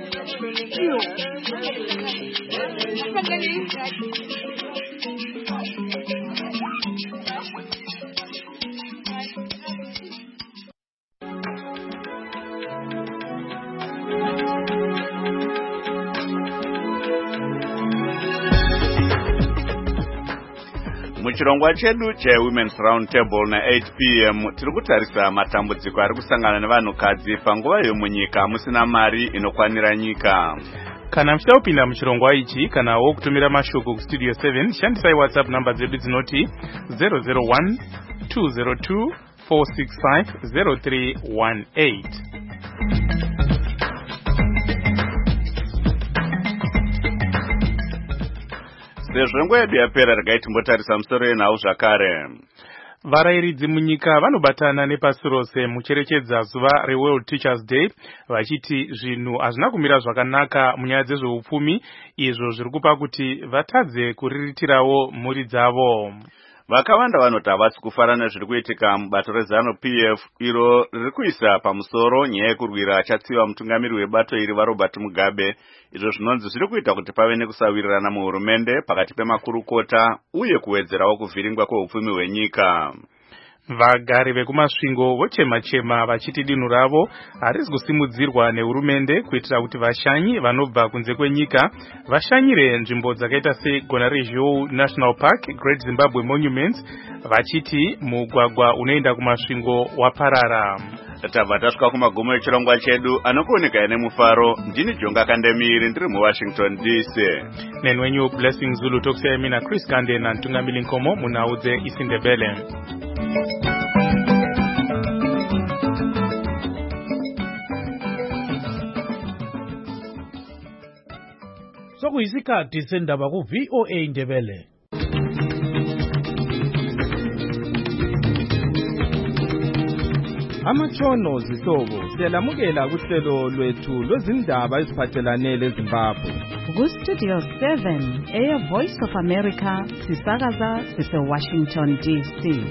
Muchirongwa chedu che Women's Round Table na eight p m tiri kutarisa matambudziko ari kusangana nevanhukadzi panguva yomunyika musina mari inokwanira nyika. Kana muchida kupinda muchirongwa ichi kana wo kutumira mashoko ku Studio seven shandisai WhatsApp number dzedu dzinoti zero zero one two zero two four six five zero three one eight. Sezvo nguva yedu yapera regai timbotarisa musoro yenhau zvakare. Varairidzi munyika vanobatana nepasi rose mucherechedza zuva reWorld Teachers Day vachiti zvinhu hazvina kumira zvakanaka munyaya dzezveupfumi, izvo zviri kupa kuti vatadze kuriritirawo mhuri dzavo. Vakawanda vanoti havasi kufara nezviri kuitika mubato reZanu P F iro riri kuisa pamusoro nyaya yekurwira achatsiva mutungamiri webato iri vaRobert Mugabe, izvo zvinonzi zviri kuita kuti pave nekusawirirana muhurumende pakati pemakurukota uye kuwedzerawo kuvhiringwa kweupfumi hwenyika. Vagari vekumasvingo vochema-chema vachiti dinhu ravo harisi kusimudzirwa nehurumende kuitira kuti vashanyi vanobva kunze kwenyika vashanyire nzvimbo dzakaita segona reZhou National Park, Great Zimbabwe Monuments, vachiti mugwagwa unoenda kumasvingo waparara. Tabva tasvika kumagumo echirongwa chedu anokuoneka nemufaro. Ndini Jonga Kandemiri ndiri muWashington D C. Nenwenyu Blessing Zulu tokusiyai mina Chris Kande na Ntungamili Nkomo munhau dzeIsindebele. sokuyisikhathi sendaba ku V O A Ndebele. Amatshono zihlobo siyalamukela kuhlelo lwethu lwezindaba eziphathelane leZimbabwe. Ku Studio seven, Air Voice of America, sisakaza sise Washington D C.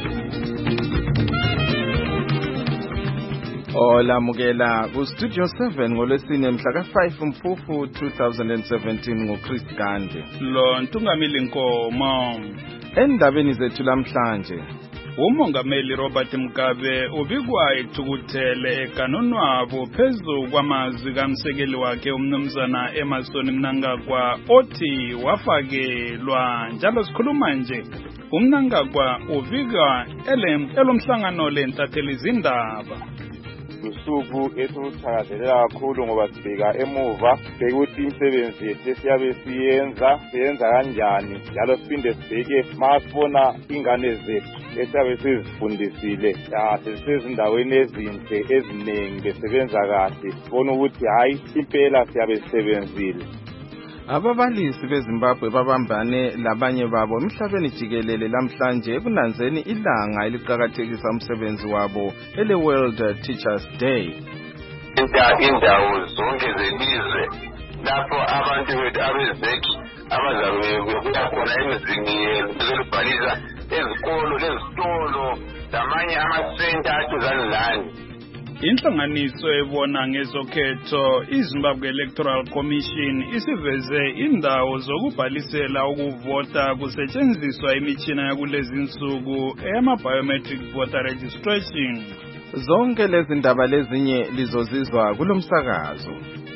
Olamukela ku Studio seven ngolwesine mhla ka five Mfumfu twenty seventeen ngoChris Gande. Lo Ntungamili Nkomo. Endabeni zethu lamhlanje, uMongameli Robert Mugabe ubikwa ethukuthele ekanonwabo phezu kwamazwi kamsekeli wakhe umnumzana Emmerson Mnangagwa othi wafakelwa. Njalo sikhuluma nje, uMnangagwa uvika elomhlangano lentatheli izindaba. Usuku esuluthakazelela kakhulu ngoba sibheka emuva bekuthi imisebenzi yethu esiyabe siyenza siyenza kanjani, njalo siphinde sibheke masibona ingane zethu esiyabe sizifundisile sezisezindaweni ezinhle eziningi besebenza kahle, sibona ukuthi hayi impela siyabe sisebenzile. Ababalisi beZimbabwe babambane labanye babo emhlabeni jikelele lamhlanje ekunanzeni ilanga eliqhakathekisa umsebenzi wabo ele World Teachers Day. Indawo zonke zelizwe lapho abantu bethu abezeki abazabe bebuya khona emizini yezokubhalisa ezikolo lezitolo lamanye amasenta aduzane lani. Inhlanganiso ebona ngezokhetho iZimbabwe Electoral Commission isiveze indawo zokubhalisela ukuvota kusetshenziswa imitshina yakulezi insuku eyama biometric voter registration. Zonke lezi ndaba lezinye lizozizwa kulomsakazo.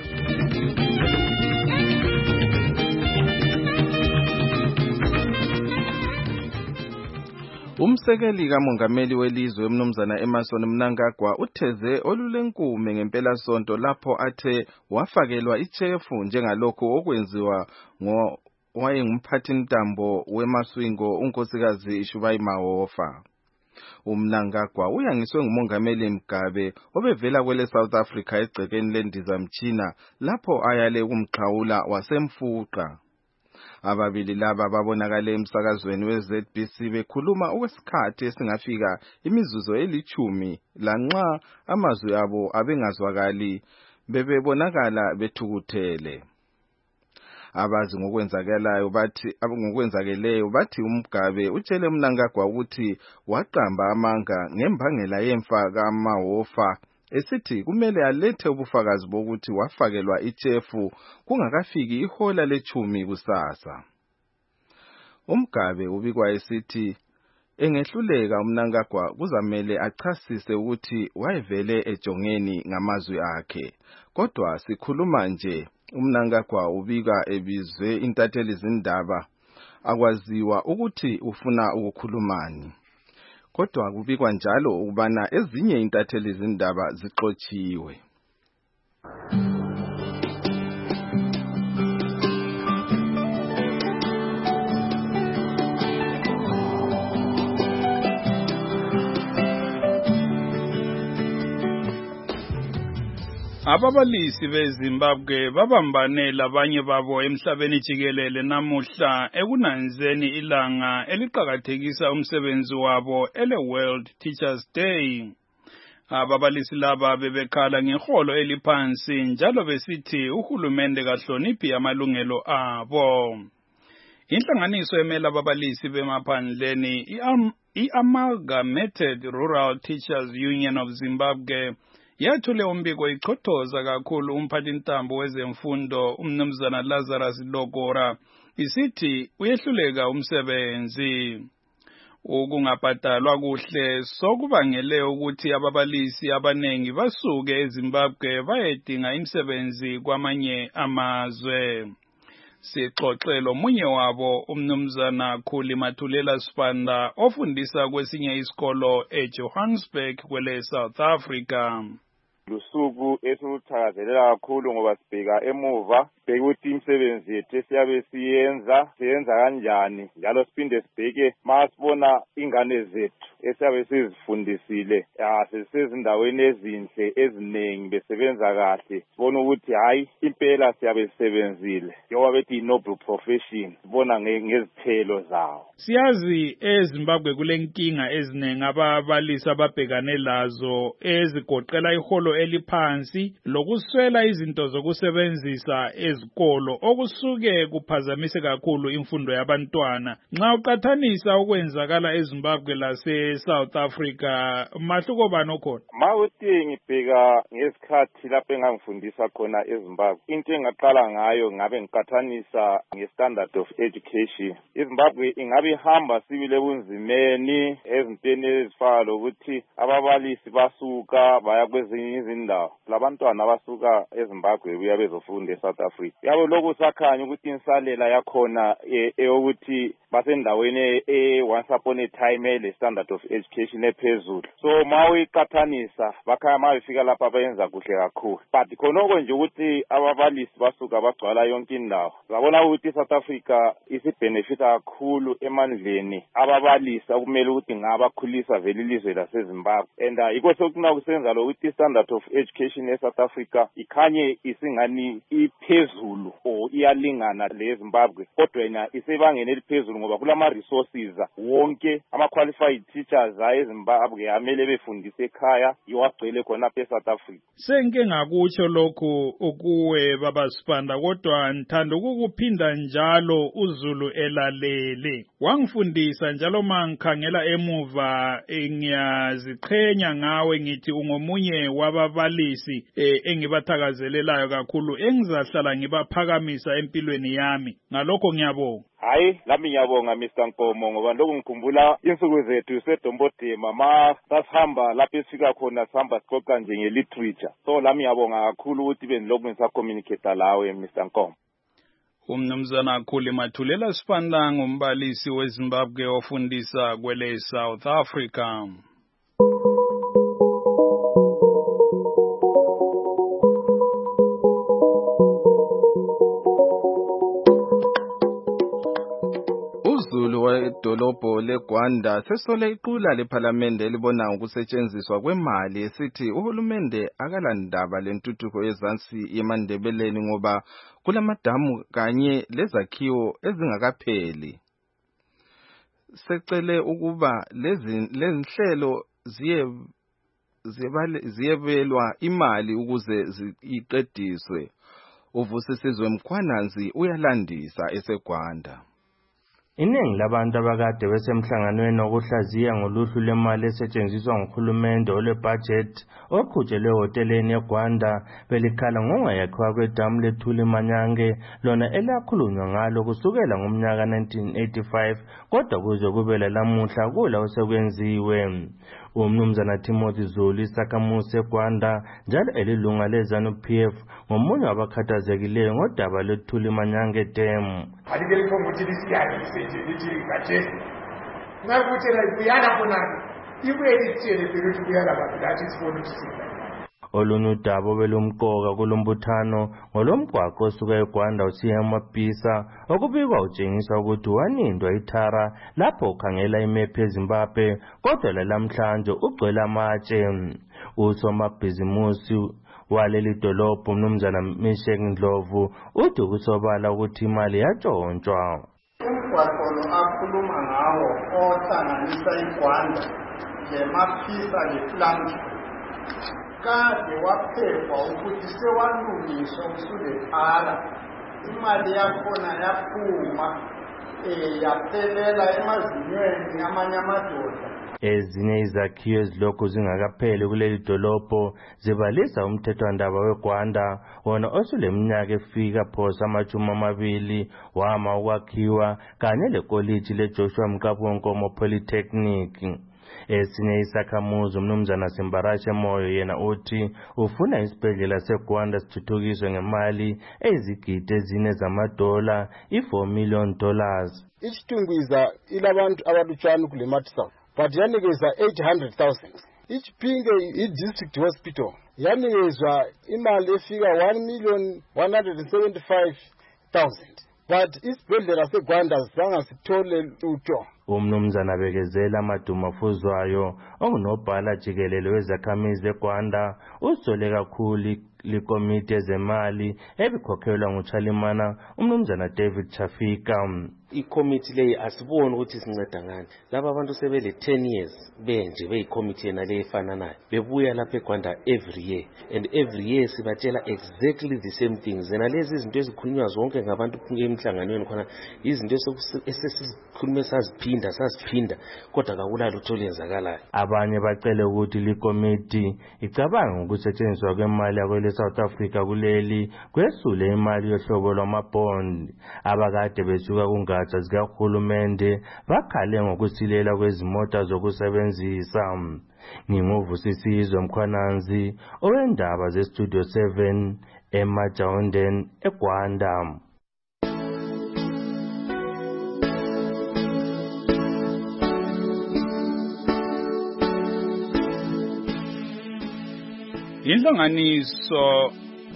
Umsekeli kamongameli welizwe umnumzana Emmerson Mnangagwa utheze olulenkume ngempela sonto lapho athe wafakelwa ichefu njengalokho okwenziwa ngo wayengumphathi ntambo wemaswingo unkosikazi Shubai Mahofa. UMnangagwa uyangiswe ngumongameli Mugabe obevela kwele South Africa egcekeni lendizamtshina lapho ayale kumxhawula wasemfuqa. Ababili laba babonakale emsakazweni we-Z B C bekhuluma okwesikhathi esingafika imizuzu elithumi lanxa amazwi abo abengazwakali bebebonakala bethukuthele. Abazi ngokwenzakalayo bathi ngokwenzakeleyo bathi uMgabe utshele Mnangagwa ukuthi waqamba amanga ngembangela yemfa kaMahofa esithi kumele alethe ubufakazi bokuthi wafakelwa ichefu kungakafiki ihola lechumi kusasa. UMgabe ubikwa esithi engehluleka uMnangagwa kuzamele achasise ukuthi wayevele ejongeni ngamazwi akhe. Kodwa sikhuluma nje, uMnangagwa ubika ebizwe intatheli izindaba akwaziwa ukuthi ufuna ukukhulumani. Kodwa kubikwa njalo ukubana ezinye intatheli izindaba zixotshiwe. Ababalisi beZimbabwe babambane labanye babo emhlabeni jikelele namuhla ekunanzeni ilanga eliqhakathekisa umsebenzi wabo ele World Teachers Day. Ababalisi laba bebekhala ngeholo eliphansi njalo besithi uhulumende kahloniphi amalungelo abo. Inhlanganiso emela ababalisi bemaphandleni i-Amalgamated Rural Teachers Union of Zimbabwe yathule umbiko ichothoza kakhulu umphathi ntambo wezemfundo umnumzana Lazarus Lokora isithi uyehluleka umsebenzi. Ukungabhadalwa kuhle sokubangele ukuthi ababalisi abanengi basuke eZimbabwe bayedinga imisebenzi kwamanye amazwe. Sixoxelo munye wabo umnumzana Khuli Mathulela Sibanda ofundisa kwesinye isikolo eJohannesburg kwele South Africa. Lusuku esuluthakazelela kakhulu ngoba sibheka emuva sibheke ukuthi imisebenzi yethu esiyabe siyenza siyenza kanjani njalo siphinde sibheke masibona ingane zethu esiyabe sizifundisile sezindaweni ezinhle eziningi besebenza kahle sibona ukuthi hayi impela siyabe sisebenzile njengoba bethi i-noble profession sibona ngezithelo zawo. Siyazi eZimbabwe kule nkinga eziningi ababalisi ababhekane lazo ezigoqela iholo eliphansi lokuswela izinto zokusebenzisa ezikolo okusuke kuphazamise kakhulu imfundo yabantwana. Nxa uqathanisa ukwenzakala eZimbabwe lase South Africa mahluko bani okhona? Mawuthi ngibheka ngesikhathi lapho engangifundisa khona eZimbabwe into engaqala ngayo ngabe ngiqathanisa nge-standard of education. iZimbabwe ingabe ihamba sibile bunzimeni ezintweni ezifana lokuthi ababalisi basuka baya kwezinye izindawo labantwana basuka eZimbabwe buya bezofunda eSouth Africa. Yabo lokhu sakhanya ukuthi insalela yakhona eyokuthi basendaweni e once upon a time le standard of education ephezulu. So mawiqathanisa bakhaya mawifika lapha bayenza kuhle kakhulu. But khonoko nje ukuthi ababalisi basuka bagcwala yonke indawo. Zabona ukuthi South Africa isibenefita kakhulu emandleni ababalisi okumele ukuthi ngabakhulisa vele ilizwe laseZimbabwe. And yikho sokuna kusenza lokuthi standard of education eSouth Africa ikhanye isingani iphezulu or iyalingana leZimbabwe. Kodwa ina isebangeni eliphezulu ngoba kulama resources wonke ama qualified teachers ayeZimbabwe amele befundise ekhaya iwagcwele khona eSouth Africa. Senke ngakutsho lokhu ukuwe baba Sibanda kodwa ngithanda ukukuphinda njalo uZulu elalele. Wangifundisa njalo mangikhangela emuva ngiyaziqhenya ngawe ngithi ungomunye wababalisi engibathakazelelayo kakhulu engizahlala ngibaphakamisa empilweni yami. Ngalokho ngiyabonga. Hayi lami ngiyabonga Mister Nkomo ngoba lokho ngikhumbula insuku zethu seDombodema ma sasihamba lapho esifika khona sihamba siqoqa nje ngeliterature. So lami ngiyabonga kakhulu ukuthi benilokhu ngisacommunicate lawe Mister Nkomo. Umnumzana Khuli Mathulela Sibanda ngumbalisi weZimbabwe ofundisa kwele South Africa. UZulu wedolobho leGwanda sesole iqula lephalamende elibona ukusetshenziswa kwemali esithi uhulumende akalandaba lentuthuko yezansi yemandebeleni ngoba kulamadamu kanye lezakhiwo ezingakapheli. Secele ukuba lezi lenhlelo ziye ziyebelwa imali ukuze ziqediswe. Uvusisizwe Mkhwananzi uyalandisa eseGwanda. Iningi labantu abakade besemhlanganweni wokuhlaziya ngoluhlu lwemali esetshenziswa nguhulumende olebudget oqhutshelwe hoteleni eGwanda belikhala ngongayakhiwa kwedamu lethuli Manyange lona elakhulunywa ngalo kusukela ngomnyaka nineteen eighty-five kodwa kuze kube lamuhla kula osekwenziwe. Umnumzana Timothy Zulu isakhamuzi eGwanda njalo elilunga leZANU-P F ngomunye wabakhathazekileyo ngodaba lethuli Manyange Dam. Alikeliphomuthi lisiyani isenje lithi ngakuthi kuyana khona ibuye lithele ukuthi kuyala bantu lathi sifuna ukusiza. Olunye udaba belumqoka kulombuthano ngolomgwaqo osuka eGwanda usiya eMapisa okubikwa utshengisa ukuthi wanindwa ithara lapho ukhangela imephu eZimbabwe kodwa lamhlanje ugcwele amatshe. Usomabhizimusi waleli dolobho umnumzana Meshek Ndlovu uthi kusobala ukuthi imali yatshontshwa. Umgwaqo lo akhuluma ngawo ohlanganisa iGwanda leMapisa lePlanki kade waphepha ukuthi sewalungiswa usudethara imali yakhona yaphuma yaphelela emazinyweni amanye amadoda. Ezinye izakhiwo ezilokhu zingakapheli kuleli dolobho zibalisa umthethwandaba weGwanda wona osuleminyaka efika phosa amajumi amabili wama ukwakhiwa kanye lekoliji leJoshua Mqabu Nkomo Polytechnic. Esinye isakhamuzi umnumzana Simbarashe Moyo yena uthi ufuna isibhedlela seGwanda sithuthukiswe ngemali ezigidi ezine zamadola i-four million dollars. Ichitungwiza ilabantu abalutshwana kuleMatisa but yanikeza eight hundred thousand. Ichipinge i-district hospital yanikezwa imali efika one million one hundred seventy-five thousand but isibhedlela seGwanda zange sithole lutho. Umnumzana bekezela amadumafuzwayo ongunobhala jikelele wezakhamizi eGwanda usole kakhulu likomiti ezemali ebikhokhelwa nguChalimana umnumzana David Chafika. Ikomiti leyi asiboni ukuthi sinceda ngani. Laba abantu sebele ten years benje beyikomiti yena le efana nayo. Bebuya lapha eGwanda every year and every year sibatshela exactly the same things. Zena lezi izinto ezikhulunywa zonke ngabantu emhlanganweni khona izinto esesikhulume saziphinda saziphinda kodwa akula lutho olenzakalayo. Abanye bacele ukuthi likomiti icabanga ukusetshenziswa kwemali yakwele South Africa kuleli kwesule imali yohlobo lwamabond abakade besuka kungatsha zikahulumende bakhale ngokusilela kwezimota zokusebenzisa. Nginguvusisizwe Mkhwananzi owendaba zeStudio seven eMajawundeni eGwanda. Inhlanganiso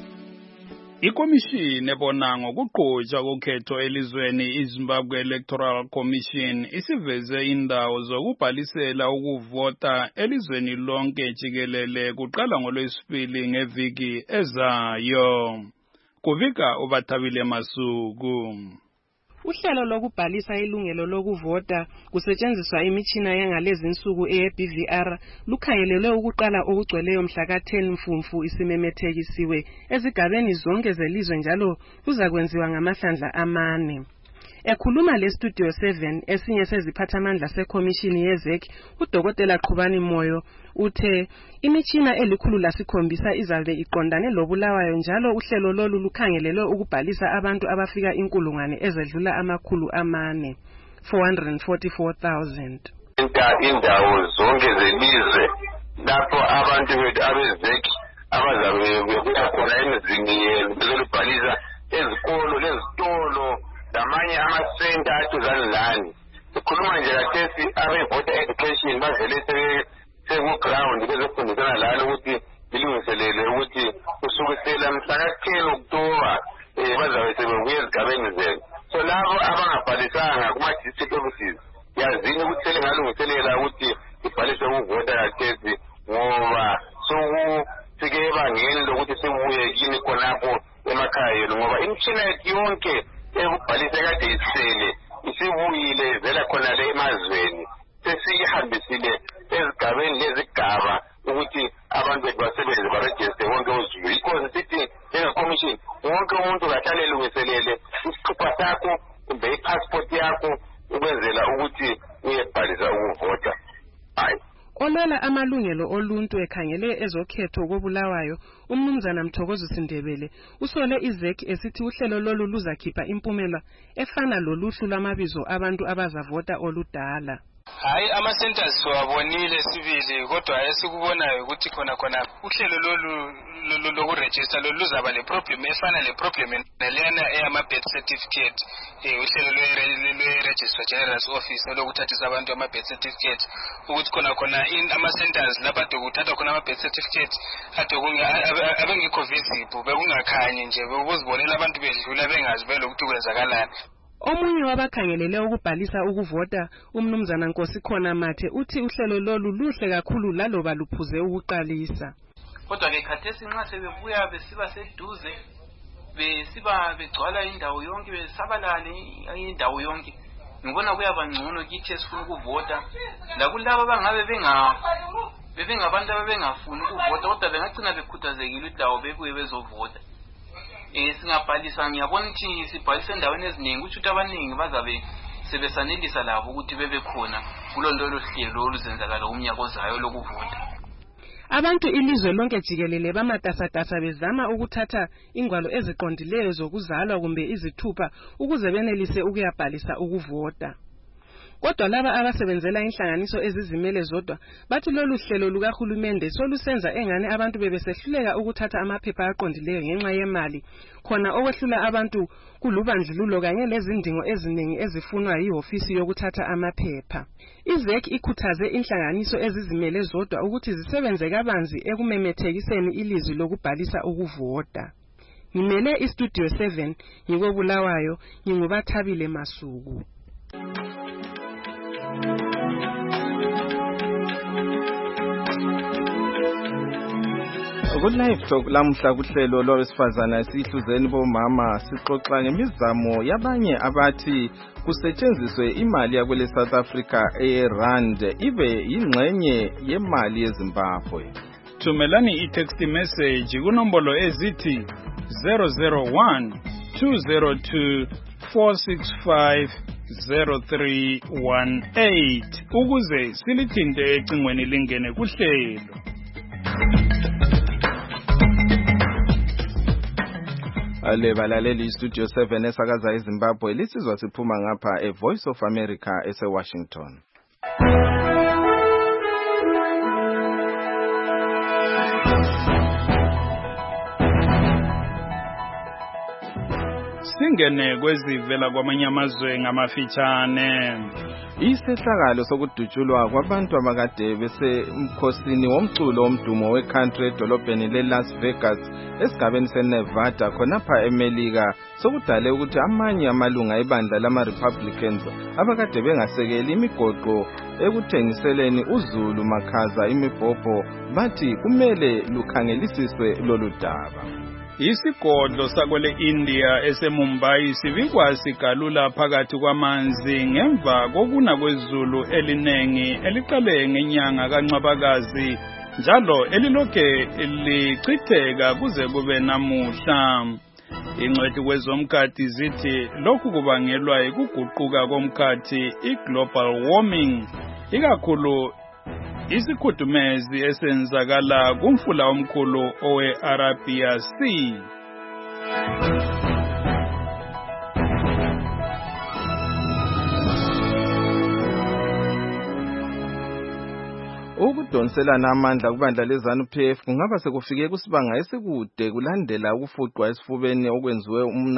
ikomishini ebona ngokuqhutshwa kokhetho elizweni iZimbabwe Electoral Commission isiveze indawo zokubhalisela ukuvota elizweni lonke jikelele kuqala ngoLwesibili ngeviki ezayo. Kuvika ubathabile Masuku. Uhlelo lokubhalisa ilungelo lokuvota kusetshenziswa imitshina yangalezi insuku eye-B V R lukhangelelwe ukuqala okugcweleyo mhla ka ten Mfumfu isimemethekisiwe ezigabeni zonke zelizwe njalo kuzakwenziwa ngamahlandla amane. Ekhuluma leStudio seven esinye seziphathamandla sekomishini yeZEC uDokotela Qhubani Moyo uthe imitshina elikhulu lasikhombisa izabe iqondane lobulawayo njalo uhlelo lolu lukhangelelwe ukubhalisa abantu abafika inkulungwane ezedlula amakhulu amane four hundred forty-four thousand. Indawo zonke zelizwe lapho abantu bethu abeZEC abazabe bebuya khona emizini bezolibhalisa ezikolo lezitolo lamanye amasenta aduzane lani. Sikhuluma nje kathesi abe-voter education bavele seku-ground bezofundisana lani ukuthi bilungiselele ukuthi kusukisela mhla ka ten October bazabe sebebuya ezigabeni zenu. So labo abangabhalisanga kuma-district offices yazini ukuthi selingalungiselela ukuthi ibhalise ukuvota kathesi ngoba sokufike ebangeni lokuthi sibuye kini khonapho emakhaya yenu ngoba imitshina yethu yonke ekubhalisa kade isele isibuyile vela khona le emazweni sesiyihambisile ezigabeni lezigaba ukuthi abantu bethu basebenze barejiste wonke uzulu. Yikho sithi njengekomishini wonke umuntu kahlale elungiselele isithupha sakho kumbe ipassport yakho ukwenzela ukuthi uyebhalisa ukuvota. Hayi olwela amalungelo oluntu ekhangele ezokhetho kobulawayo umnumzana Mthokozo Sindebele usole iZEC esithi uhlelo lolu luzakhipha impumela efana loluhlu lwamabizo abantu abazavota oludala. Hayi ama-centers siwabonile sibili kodwa esikubonayo ukuthi khona khona uhlelo lolu lokurejista lolu luzaba le-problem efana le-problem nalena eyama-birth certificate uhlelo lwe-registrar general's office olokuthathisa abantu ama-birth certificate ukuthi khona khona ama-centers lapho ade kuthathwa khona ama-birth certificate ade abengekho visible bekungakhanyi nje bekuzibonela abantu bedlula bengazi belokuthi kwenzakalani. Omunye wabakhangelele ukubhalisa ukuvota umnumzana Nkosikhona Mathe uthi uhlelo lolu luhle kakhulu laloba luphuze ukuqalisa. Kodwa ke khathesi nxa sebebuya besiba seduze besiba begcwala indawo yonke besabalale indawo yonke ngibona kuyaba ngcono kithi esifuna ukuvota la kulabo abangabe benga bebengabantu abengafuni ukuvota kodwa bengagcina bekhuthazekile indawo bebuye bezovota. Eh singabhalisa ngiyabona ukuthi sibhalisa endaweni eziningi ukuthi abaningi bazabe sebesanelisa labo ukuthi bebe khona kulondolo hlelo oluzenzakala umnyaka ozayo lokuvota. Abantu ilizwe lonke jikelele bamatasatasa bezama ukuthatha ingwalo eziqondileyo zokuzalwa kumbe izithupha ukuze benelise ukuyabhalisa ukuvota. Kodwa laba abasebenzela inhlanganiso ezizimele zodwa bathi lolu hlelo lukahulumende solusenza engane abantu bebesehluleka ukuthatha amaphepha aqondileyo ngenxa yemali, khona okwehlula abantu kulubandlululo kanye lezindingo eziningi ezifunwa yihofisi yokuthatha amaphepha. I-Z E C ikhuthaze inhlanganiso ezizimele zodwa ukuthi zisebenze kabanzi ekumemethekiseni ilizwi lokubhalisa ukuvota. Ngimele iStudio seven ngikobulawayo, ngingubathabile Masuku. Ku-live talk lamhla kuhlelo lwabesifazana sihluzeni bomama sixoxa ngemizamo yabanye abathi kusetshenziswe imali yakwele South Africa e-rand ibe yingxenye yemali yeZimbabwe. Thumelani i-text message kunombolo ezithi zero zero one two zero two four six five zero three one eight ukuze silithinte ecingweni lingene kuhlelo. Ale balaleli Studio seven esakaza eZimbabwe lisizwa siphuma ngapha e Voice of America ese Washington. Singene kwezivela kwamanye amazwe ngamafitshane. Isehlakalo sokudutshulwa kwabantu abakade besemkhosini womculo womdumo we-country edolobheni le-Las Vegas esigabeni seNevada khonapha eMelika sokudale ukuthi amanye amalunga ebandla lama-Republicans abakade bengasekeli imigoqo ekuthengiseleni uZulu Makhaza imibhobho bathi kumele lukhangelisiswe lolu daba. Isigodlo sakwele India eseMumbai sibikwa sigalula phakathi kwamanzi ngemva kokuna kwezulu elinengi eliqale ngenyanga kaNcwabakazi njalo elilokhe lichitheka kuze kube namuhla. Ingcwethi kwezomkhathi zithi lokhu kubangelwa ukuguquka komkhathi i-global warming ikakhulu isikhudumezi esenzakala kumfula omkhulu owe-Arabia Sea. Ukudonselana amandla kubandla leZANU-P F kungaba sekufike kusibanga esikude kulandela ukufuqwa esifubeni okwenziwe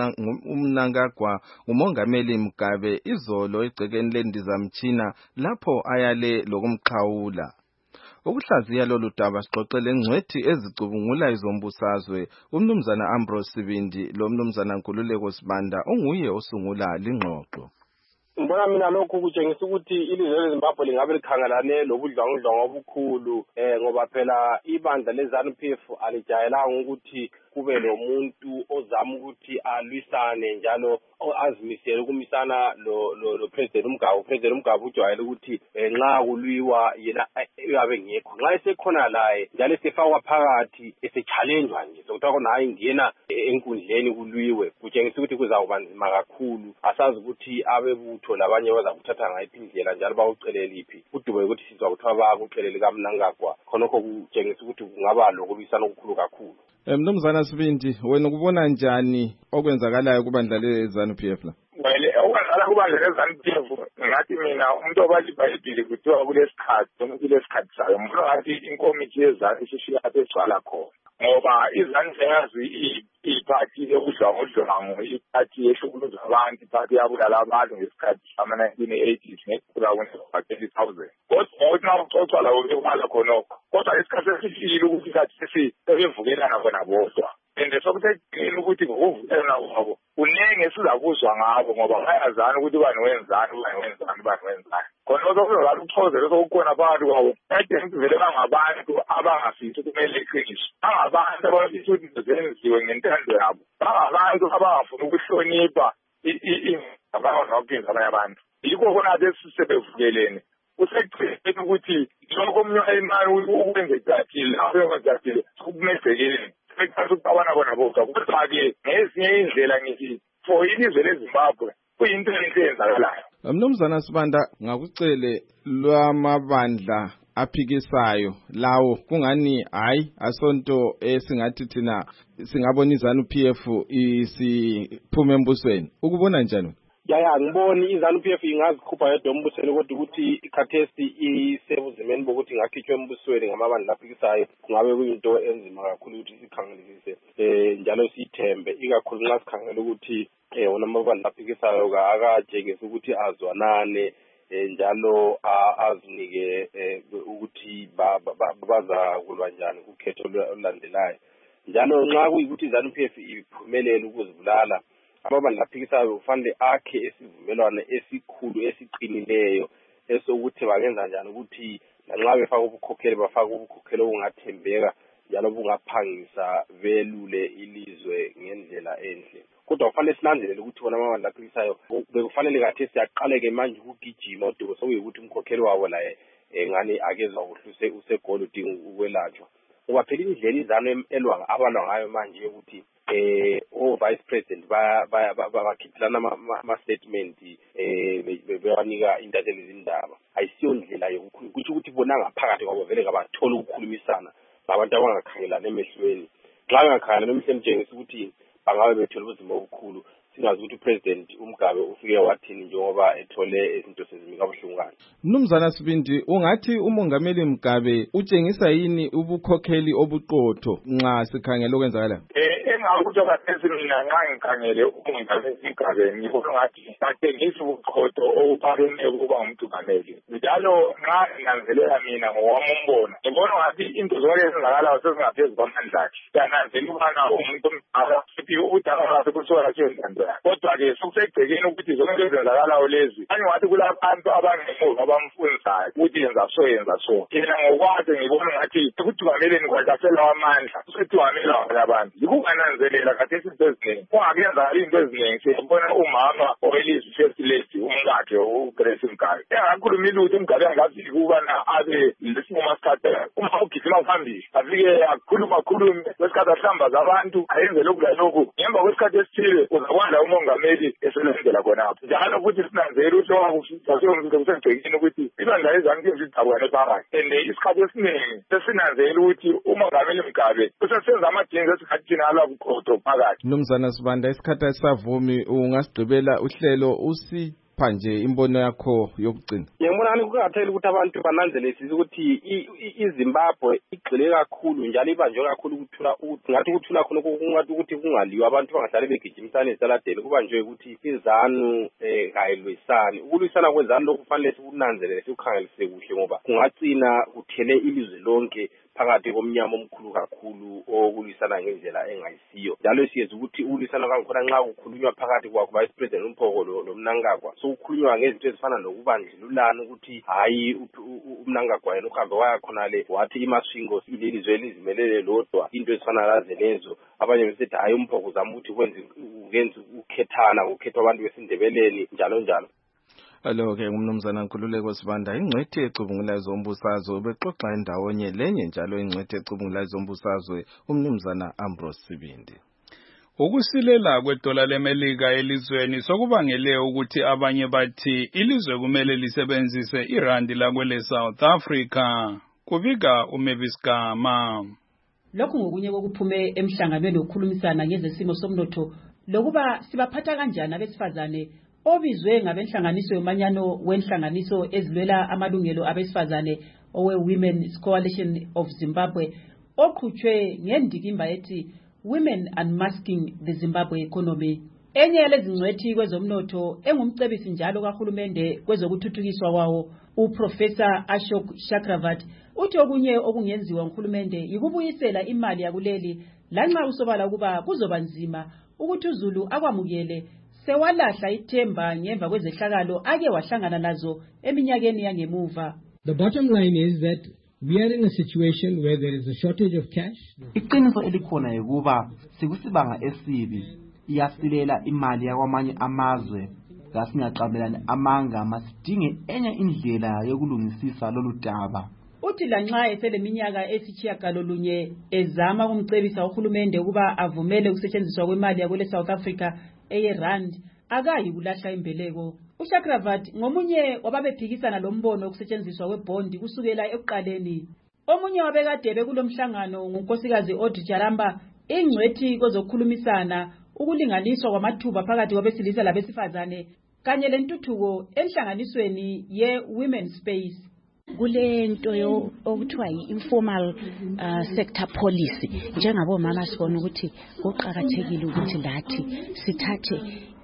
umnankagwa ngumongameli Mugabe izolo egcekeni lendizamtshina lapho ayale lokumxhawula. Ukuhlaziya lolu daba sixoxele ngcwethi ezicubungula izombusazwe umnumzana Ambrose Sibindi lo mnumzana Nkululeko Sibanda onguye osungula lingxoxo. Mbona mina lokhu kutshengisa ukuthi ilizwe leZimbabwe lingabe likhangelane lobudlwangudlwangu obukhulu eh ngoba phela ibandla leZANU-P F alijayelanga ukuthi kube lomuntu ozama ukuthi alwisane njalo azimisele ukumisana lo lo president uMgabu. President uMgabu ujwayele ukuthi nxa kulwiwa yena uyabe ngekho, nxa esekhona laye njalo esefakwa phakathi esechallengewa nje sokuthiwa khona hayi ngena enkundleni kulwiwe, kutshengisa ukuthi kuzawuba nzima kakhulu. Asazi ukuthi abebutho labanye bazakuthatha ngayiphi indlela njalo bawucelele iphi. Kudube ukuthi sizwa kuthiwa bakucelele kaMnangagwa, khonokho kutshengisa ukuthi kungaba lokulwisana okukhulu kakhulu. Mnumzana Sibindi, wena ukubona njani okwenzakalayo kubandla leZANU-P F la? Well, okwenzakala kubandla leZANU-P F ngathi mina umuntu obalibhayibhili kuthiwa kulesikhathi kulesikhathi sayo. Mbona ngathi inkomithi yeZANU ishishila lapho egcwala khona. Ngoba iZANU seyazi iphathi yobudlwangudlwangu, iphathi yehlukuluza abantu, iphathi yabulala abantu ngesikhathi sama-nineteen eighties ngekula kwenza-thirty thousand. Kodwa ukuthi na uxoxa lawo bekubala khonokho. Kodwa isikhathi esifikile ukuthi kathi sebevukelana bona bodwa. And sokuthekile ukuthi ngokuvukelana kwabo kuningi esizakuzwa ngabo ngoba bayazana ukuthi bani wenzani ubani wenzani ubani wenzani. Khona okuzokuzala ukuchozela sokukhona phakathi kwabo kade ngivele bangabantu abangafisi kumele iqiniso, bangabantu abafisa ukuthi zenziwe ngentando yabo, bangabantu abangafuna ukuhlonipha abangazakwenza abanye abantu. Yikho khona besisebevukelene kusekugcineni ukuthi lokho omnye imali ukwenzekile abekwenzekile sokumezekile sekuthatha ukubana bona bodwa. Kodwa-ke ngezinye indlela ngithi for ilizwe leZimbabwe kuyinto enhle eyenzakalayo. Mnumzana Sibanda, ngakucele lwamabandla aphikisayo lawo kungani hayi asonto esingathi thina singabona iZANU-P F isiphume embusweni, ukubona njani? yaya ngiboni izanu P F ingazikhupha yedwa embusweni kodwa ukuthi ikhathesi isebuzimeni bokuthi ingakhitshwa embusweni ngamabandla aphikisayo kungabe kuyinto enzima kakhulu ukuthi sikhangelisise eh njalo siyithembe ikakhulu nxa sikhangela ukuthi eh wona amabandla aphikisayo akajekesa ukuthi azwanane njalo azinike ukuthi baza kulwa njani ukhetho olulandelayo njalo nxa kuyikuthi izanu P F iphumelele ukuzibulala amabandla aphikisayo kufanele akhe esivumelwano esikhulu esiqinileyo esokuthi bangenza njani ukuthi lanxa befaka ubukhokheli bafaka ubukhokheli obungathembeka njalo bungaphangisa belule ilizwe ngendlela enhle kodwa kufanele silandelele ukuthi wona amabandla aphikisayo bekufanele kathi siyaqaleke manje ukugijima kodwa sokuyikuthi umkhokheli wabo la engani akezwa kuhluse usegoli udinga ukwelatshwa ngoba phela indlela izano elwa abalwa ngayo manje ukuthi eh o vice president ba bakhiphelana ama statement eh bebanika intatheli izindaba ayisiyo indlela yokukhuluma kuthi ukuthi bona ngaphakathi kwabo vele ngabathola ukukhulumisana ngabantu abangakhangelana emehlweni xa ngakhangelana emehlweni njengesi ukuthi bangabe bethola ubuzima obukhulu singazi ukuthi upresident uMgabe ufike wathini njengoba ethole izinto sezimika kabuhlungana. Mnumzana Sibindi, ungathi umongameli Mgabe utshengisa yini ubukhokheli obuqotho nxa sikhangela okwenzakala? Eh engakuthi akathesi mina nxa ngikhangele umongameli Mgabe ngibona ngathi atshengisa ubuqotho obuphakeme ukuba umthungameli. Njalo nxa nanzelela mina ngowami umbono ngibona ngathi into zonke ezenzakalayo sezingaphezu kwamandla akhe. Yananzela ukubana umuntu omdala futhi udala wakhe kusuka nje kodwa-ke sokusegcekeni ukuthi zonke ezenzakalayo lezi kanye wathi kulabantu abangemuva abamfundisayo ukuthi yenza so yenza so yena ngokwazi ngibona ngathi ekuthiwameleni kwajasela amandla usethiwamela abantu yikungananzelela kathesi into eziningi kungakuyenzakala into eziningi siyabona umama owelizwe first lady umkakhe uGrace Mgabe engakhulumile ukuthi uMgabe angaziki ukubana abe lesimo sikhathi uma ugijima phambili afike akhuluma khulume kwesikhathi ahlambaza abantu ayenze lokhu lalokhu ngemva kwesikhathi esithile uzakwazi umongameli eselendela khonapho njalo futhi sinanzela ukuthi kusegcekeni ukuthi ibandla lezanu P F lidabukane phakathi and isikhathi esiningi sesinanzela ukuthi umongameli Mgabe usesenza amajinsi esikhathi thina alabuqotho phakathi. Mnumzana Sibanda, isikhathi esavumi ungasigqibela uhlelo usi phanje imbono yakho yokugcina. Ngibona ukuqathela ukuthi abantu bananzelele ukuthi iZimbabwe igxile kakhulu njalo ibanjwe kakhulu ukuthula ngathi ukuthula khona kungathi ukuthi kungaliwa abantu bangahlale begijimisana esaladeni kubanjwe ukuthi izanu eh kayilwisani ukulwisana kwezanu lokufanele sikunanzelele sikukhangelise kuhle ngoba kungacina kuthele ilizwe lonke phakathi komnyama omkhulu kakhulu okulwisana ngendlela engayisiyo njalo siyeza ukuthi ukulwisana kangikhona nxa kukhulunywa phakathi kwakho vice president uMphoko noMnangagwa sokukhulunywa ngezinto ezifana nokubandlululana ukuthi hayi uMnangagwa yena uhambe waya khona le wathi imashingo ilizwe elizimelele lodwa into ezifana laze lezo abanye besithi hayi uMphoko uzama ukuthi kwenze ukenze ukhethana ukhetha abantu besindebeleni njalo njalo. Alo ke ngumnumzana Nkululeko Sibanda ingcwethi ecubungulayo zombusazwe bexoxa endawonye lenye njalo ingcwethi ecubungulayo zombusazwe umnumzana Ambrose Sibindi. Ukusilela kwedola leMelika elizweni sokubangele ukuthi abanye bathi ilizwe kumele lisebenzise irandi lakwele South Africa kubika uMavis Gama. Lokhu ngokunye kokuphume emhlanganweni wokukhulumisana ngezesimo somnotho lokuba sibaphatha kanjani abesifazane obizwe ngabenhlanganiso yomanyano wenhlanganiso ezilwela amalungelo abesifazane owe Women's Coalition of Zimbabwe oqhutshwe ngendikimba ethi Women Unmasking the Zimbabwe Economy. Enye yalezingcwethi kwezomnotho engumcebisi njalo kahulumende kwezokuthuthukiswa kwawo uProfessor Ashok Chakravat uthi okunye okungenziwa nguhulumende yikubuyisela imali yakuleli lanxa usobala kuba kuzoba nzima ukuthi uZulu akwamukele sewalahla ithemba ngemva kwezehlakalo ake wahlangana nazo eminyakeni yangemuva. The bottom line is that we are in a situation where there is a shortage of cash. Iqiniso elikhona ukuba sikusibanga esibi iyasilela imali yakwamanye amazwe ngasingaqabelani amanga masidinge enye indlela yokulungisisa lolu daba. Uthi lanxa eseleminyaka esitshiyagalolunye ezama ukumcebisa uhulumende ukuba avumele ukusetshenziswa kwemali yakwele South Africa eyerand akayi kulahla imbeleko. uChakravat ngomunye wababephikisana lombono okusetshenziswa kwebondi kusukela ekuqaleni. Omunye wabekade bekulomhlangano ngunkosikazi Audrey Jaramba ingcwethi kozokhulumisana ukulinganiswa kwamathuba phakathi kwabesilisa labesifazane kanye lentuthuko enhlanganisweni ye-Women Space. Kulento okuthiwa yi-informal uh, sector policy njengabo mama sibona ukuthi kuqhakathekile ukuthi lathi sithathe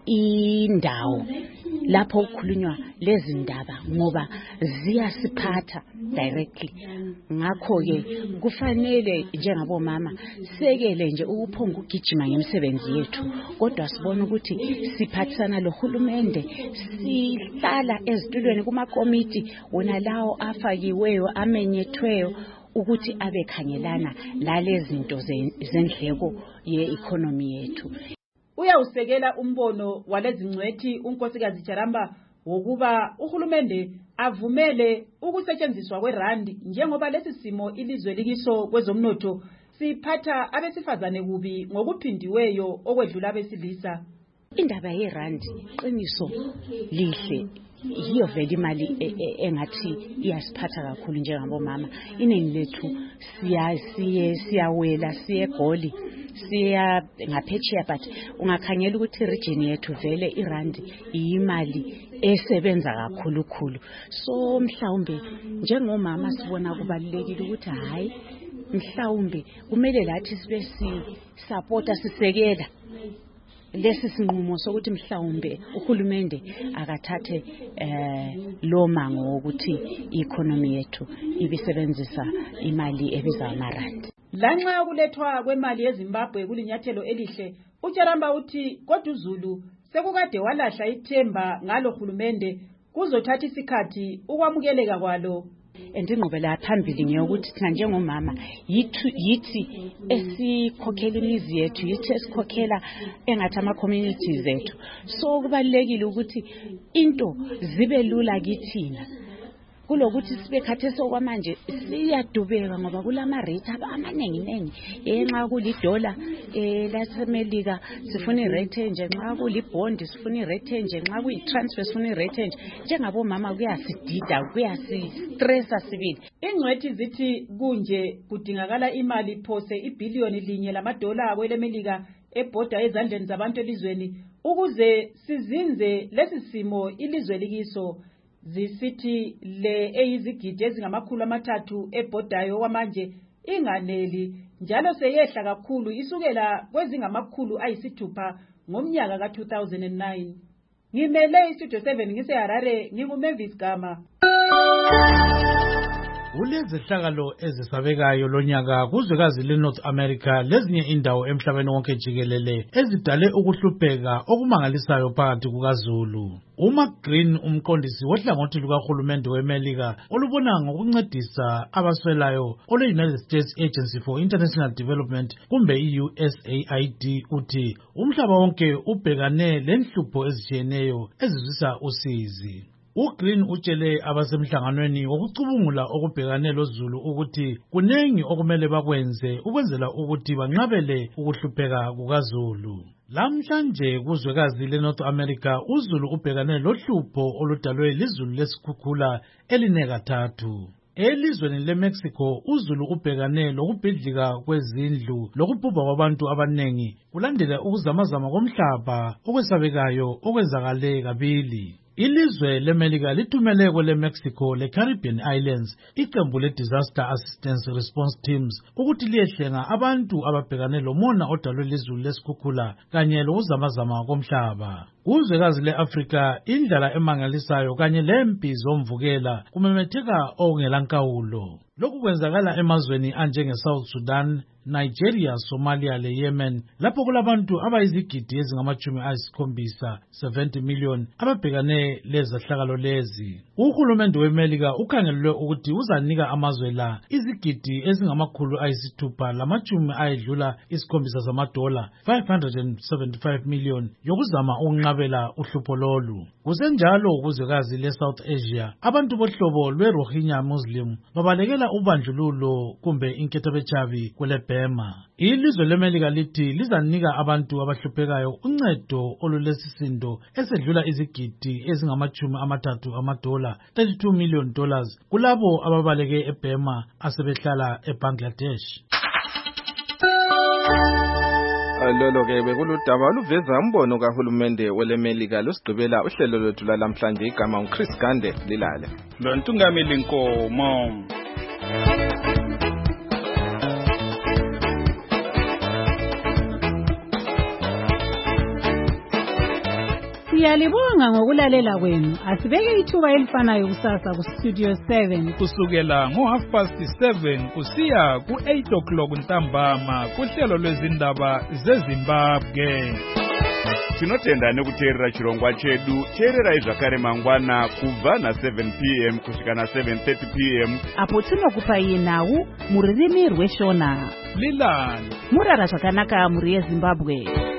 indawo lapho ukukhulunywa lezi ndaba ngoba ziyasiphatha directly. Ngakho ke kufanele njengabo mama sekele nje ukuphonga ukugijima ngemisebenzi yethu, kodwa sibona ukuthi siphathisana lohulumende, sihlala ezitulweni kuma committee wona lawo afakiweyo amenyethweyo ukuthi abekhangelana lalezi zinto zendleko ye-economy yethu. Uyawusekela umbono walezi ngcwethi unkosikazi Jaramba wokuba uhulumende avumele ukusetshenziswa kwerandi njengoba lesi simo ilizwe likiso kwezomnotho siphatha abesifazane kubi ngokuphindiweyo okwedlula abesilisa. Indaba yerandi qiniso lihle yiyo vele imali engathi iyasiphatha kakhulu njengabo mama. Iningi lethu siya siye siyawela siye Goli siya ngaphetsheya, but ungakhangela ukuthi region yethu vele irandi imali esebenza kakhulu khulu. So mhlawumbe njengomama sibona kubalekile ukuthi hayi mhlawumbe kumele lathi sibe si supporta sisekela lesi sinqumo sokuthi mhlawumbe uhulumende akathathe eh lo mango ukuthi economy yethu ibisebenzisa imali ebiza amarandi. Lanxa kulethwa kwemali yeZimbabwe kulinyathelo elihle, uJaramba uthi kodwa uZulu sekukade walahla ithemba ngalo hulumende kuzothatha isikhathi ukwamukeleka kwalo. Endinqobela phambili ngiyokuthi thina njengomama yithi yithi esikhokhela imizi yethu, yithi esikhokhela engathi ama communities ethu. So kubalekile ukuthi into zibe lula kithina kulokuthi sibe khathesi okwamanje siyadubeka ngoba kulama rate amaningi nengi. Enxa kulidola eh lasemelika sifuna irate nje, nxa kulibond sifuna irate nje, nxa kuyitransfer sifuna irate nje. Njengabo mama kuyasidida kuyasistressa sibili. Ingcwethi zithi kunje kudingakala imali phose ibillion linye lamadola kwelemelika ebhoda ezandleni zabantu elizweni ukuze sizinze lesi simo ilizwe likiso. Zisithi le eyizigidi ezingamakhulu amathathu ebhodayo kwamanje inganeli njalo seyehla kakhulu isukela kwezingamakhulu ayisithupha ngomnyaka ka two thousand nine. Ngimele istudio seven ngise Harare ngikuMavis Gama. Kulezi hlakalo ezisabekayo lonyaka kuzwekazi leNorth America lezinye indawo emhlabeni wonke jikelele ezidale ukuhlupheka okumangalisayo phakathi kukaZulu. uMark Green umqondisi wohlangothi lukahulumende weMelika olubona ngokuncedisa abaswelayo ole-United States Agency for International Development kumbe i-U S A I D uthi umhlaba wonke ubhekane lenhlupho ezitshiyeneyo ezizwisa usizi. uGreen utshele abasemhlanganweni wokucubungula okubhekane loZulu ukuthi kunengi okumele bakwenze ukwenzela ukuthi banqabele ukuhlupheka kukaZulu. Lamhlanje kuzwekazi leNorth America uZulu ubhekane lohlupho oludalwe lizulu lesikhukhula elinekathathu. Elizweni leMexico uZulu ubhekane lokubhidlika kwezindlu lokubhubha kwabantu abanengi kulandela ukuzamazama komhlaba okwesabekayo okwenzakale kabili. Ilizwe leMelika lithumele kwele Mexico le Caribbean Islands iqembu le Disaster Assistance Response Teams ukuthi liyehlenga abantu ababhekane lomona odalwe lizulu lesikhukhula kanye lokuzamazama komhlaba. Kuzwekazi le-Afrika indlala emangalisayo kanye lempi zomvukela kumemetheka okungelankawulo. Lokhu kwenzakala emazweni anjenge South Sudan, Nigeria, Somalia le Yemen lapho kulabantu abayizigidi ezingamachumi ayisikhombisa seventy million ababhekane lezahlakalo lezi. Uhulumende weMelika ukhangelelwe ukuthi uzanika amazwe la izigidi ezingamakhulu ayisithupha lamachumi ayedlula isikhombisa zamadola five hundred seventy-five million yokuzama ukunqabela uhlupho lolu. Kusenjalo kuzwekazi le-South Asia abantu bohlobo lwe-Rohingya Muslim babalekela ubandlululo kumbe inkethabechabi kwele Burma. Ilizwe leMelika lithi lizanika abantu abahluphekayo uncedo olulesisindo esedlula izigidi ezingamachumi amathathu amadola thirty-two million dollars kulabo ababaleke eBurma asebehlala eBangladesh. lolo ke bekuludaba oluveza umbono kahulumende welemelika lusigqibela uhlelo lwethu lalamhlanje. Igama uChris Gande lilale lo ntungameli Nkomo. Siyalibonga ngokulalela kwenu. Asibeke ithuba elifanayo kusasa ku Studio seven kusukela ngo half past seven kusiya ku eight o'clock ntambama kuhlelo lwezindaba zeZimbabwe. Tinotenda nekuteerera chirongwa chedu. Teerera izvakare mangwana kubva na seven p m kusvika na seven thirty p m apo tinokupa iye nhau muririmi rweshona. Lilani murara zvakanaka muri yeZimbabwe.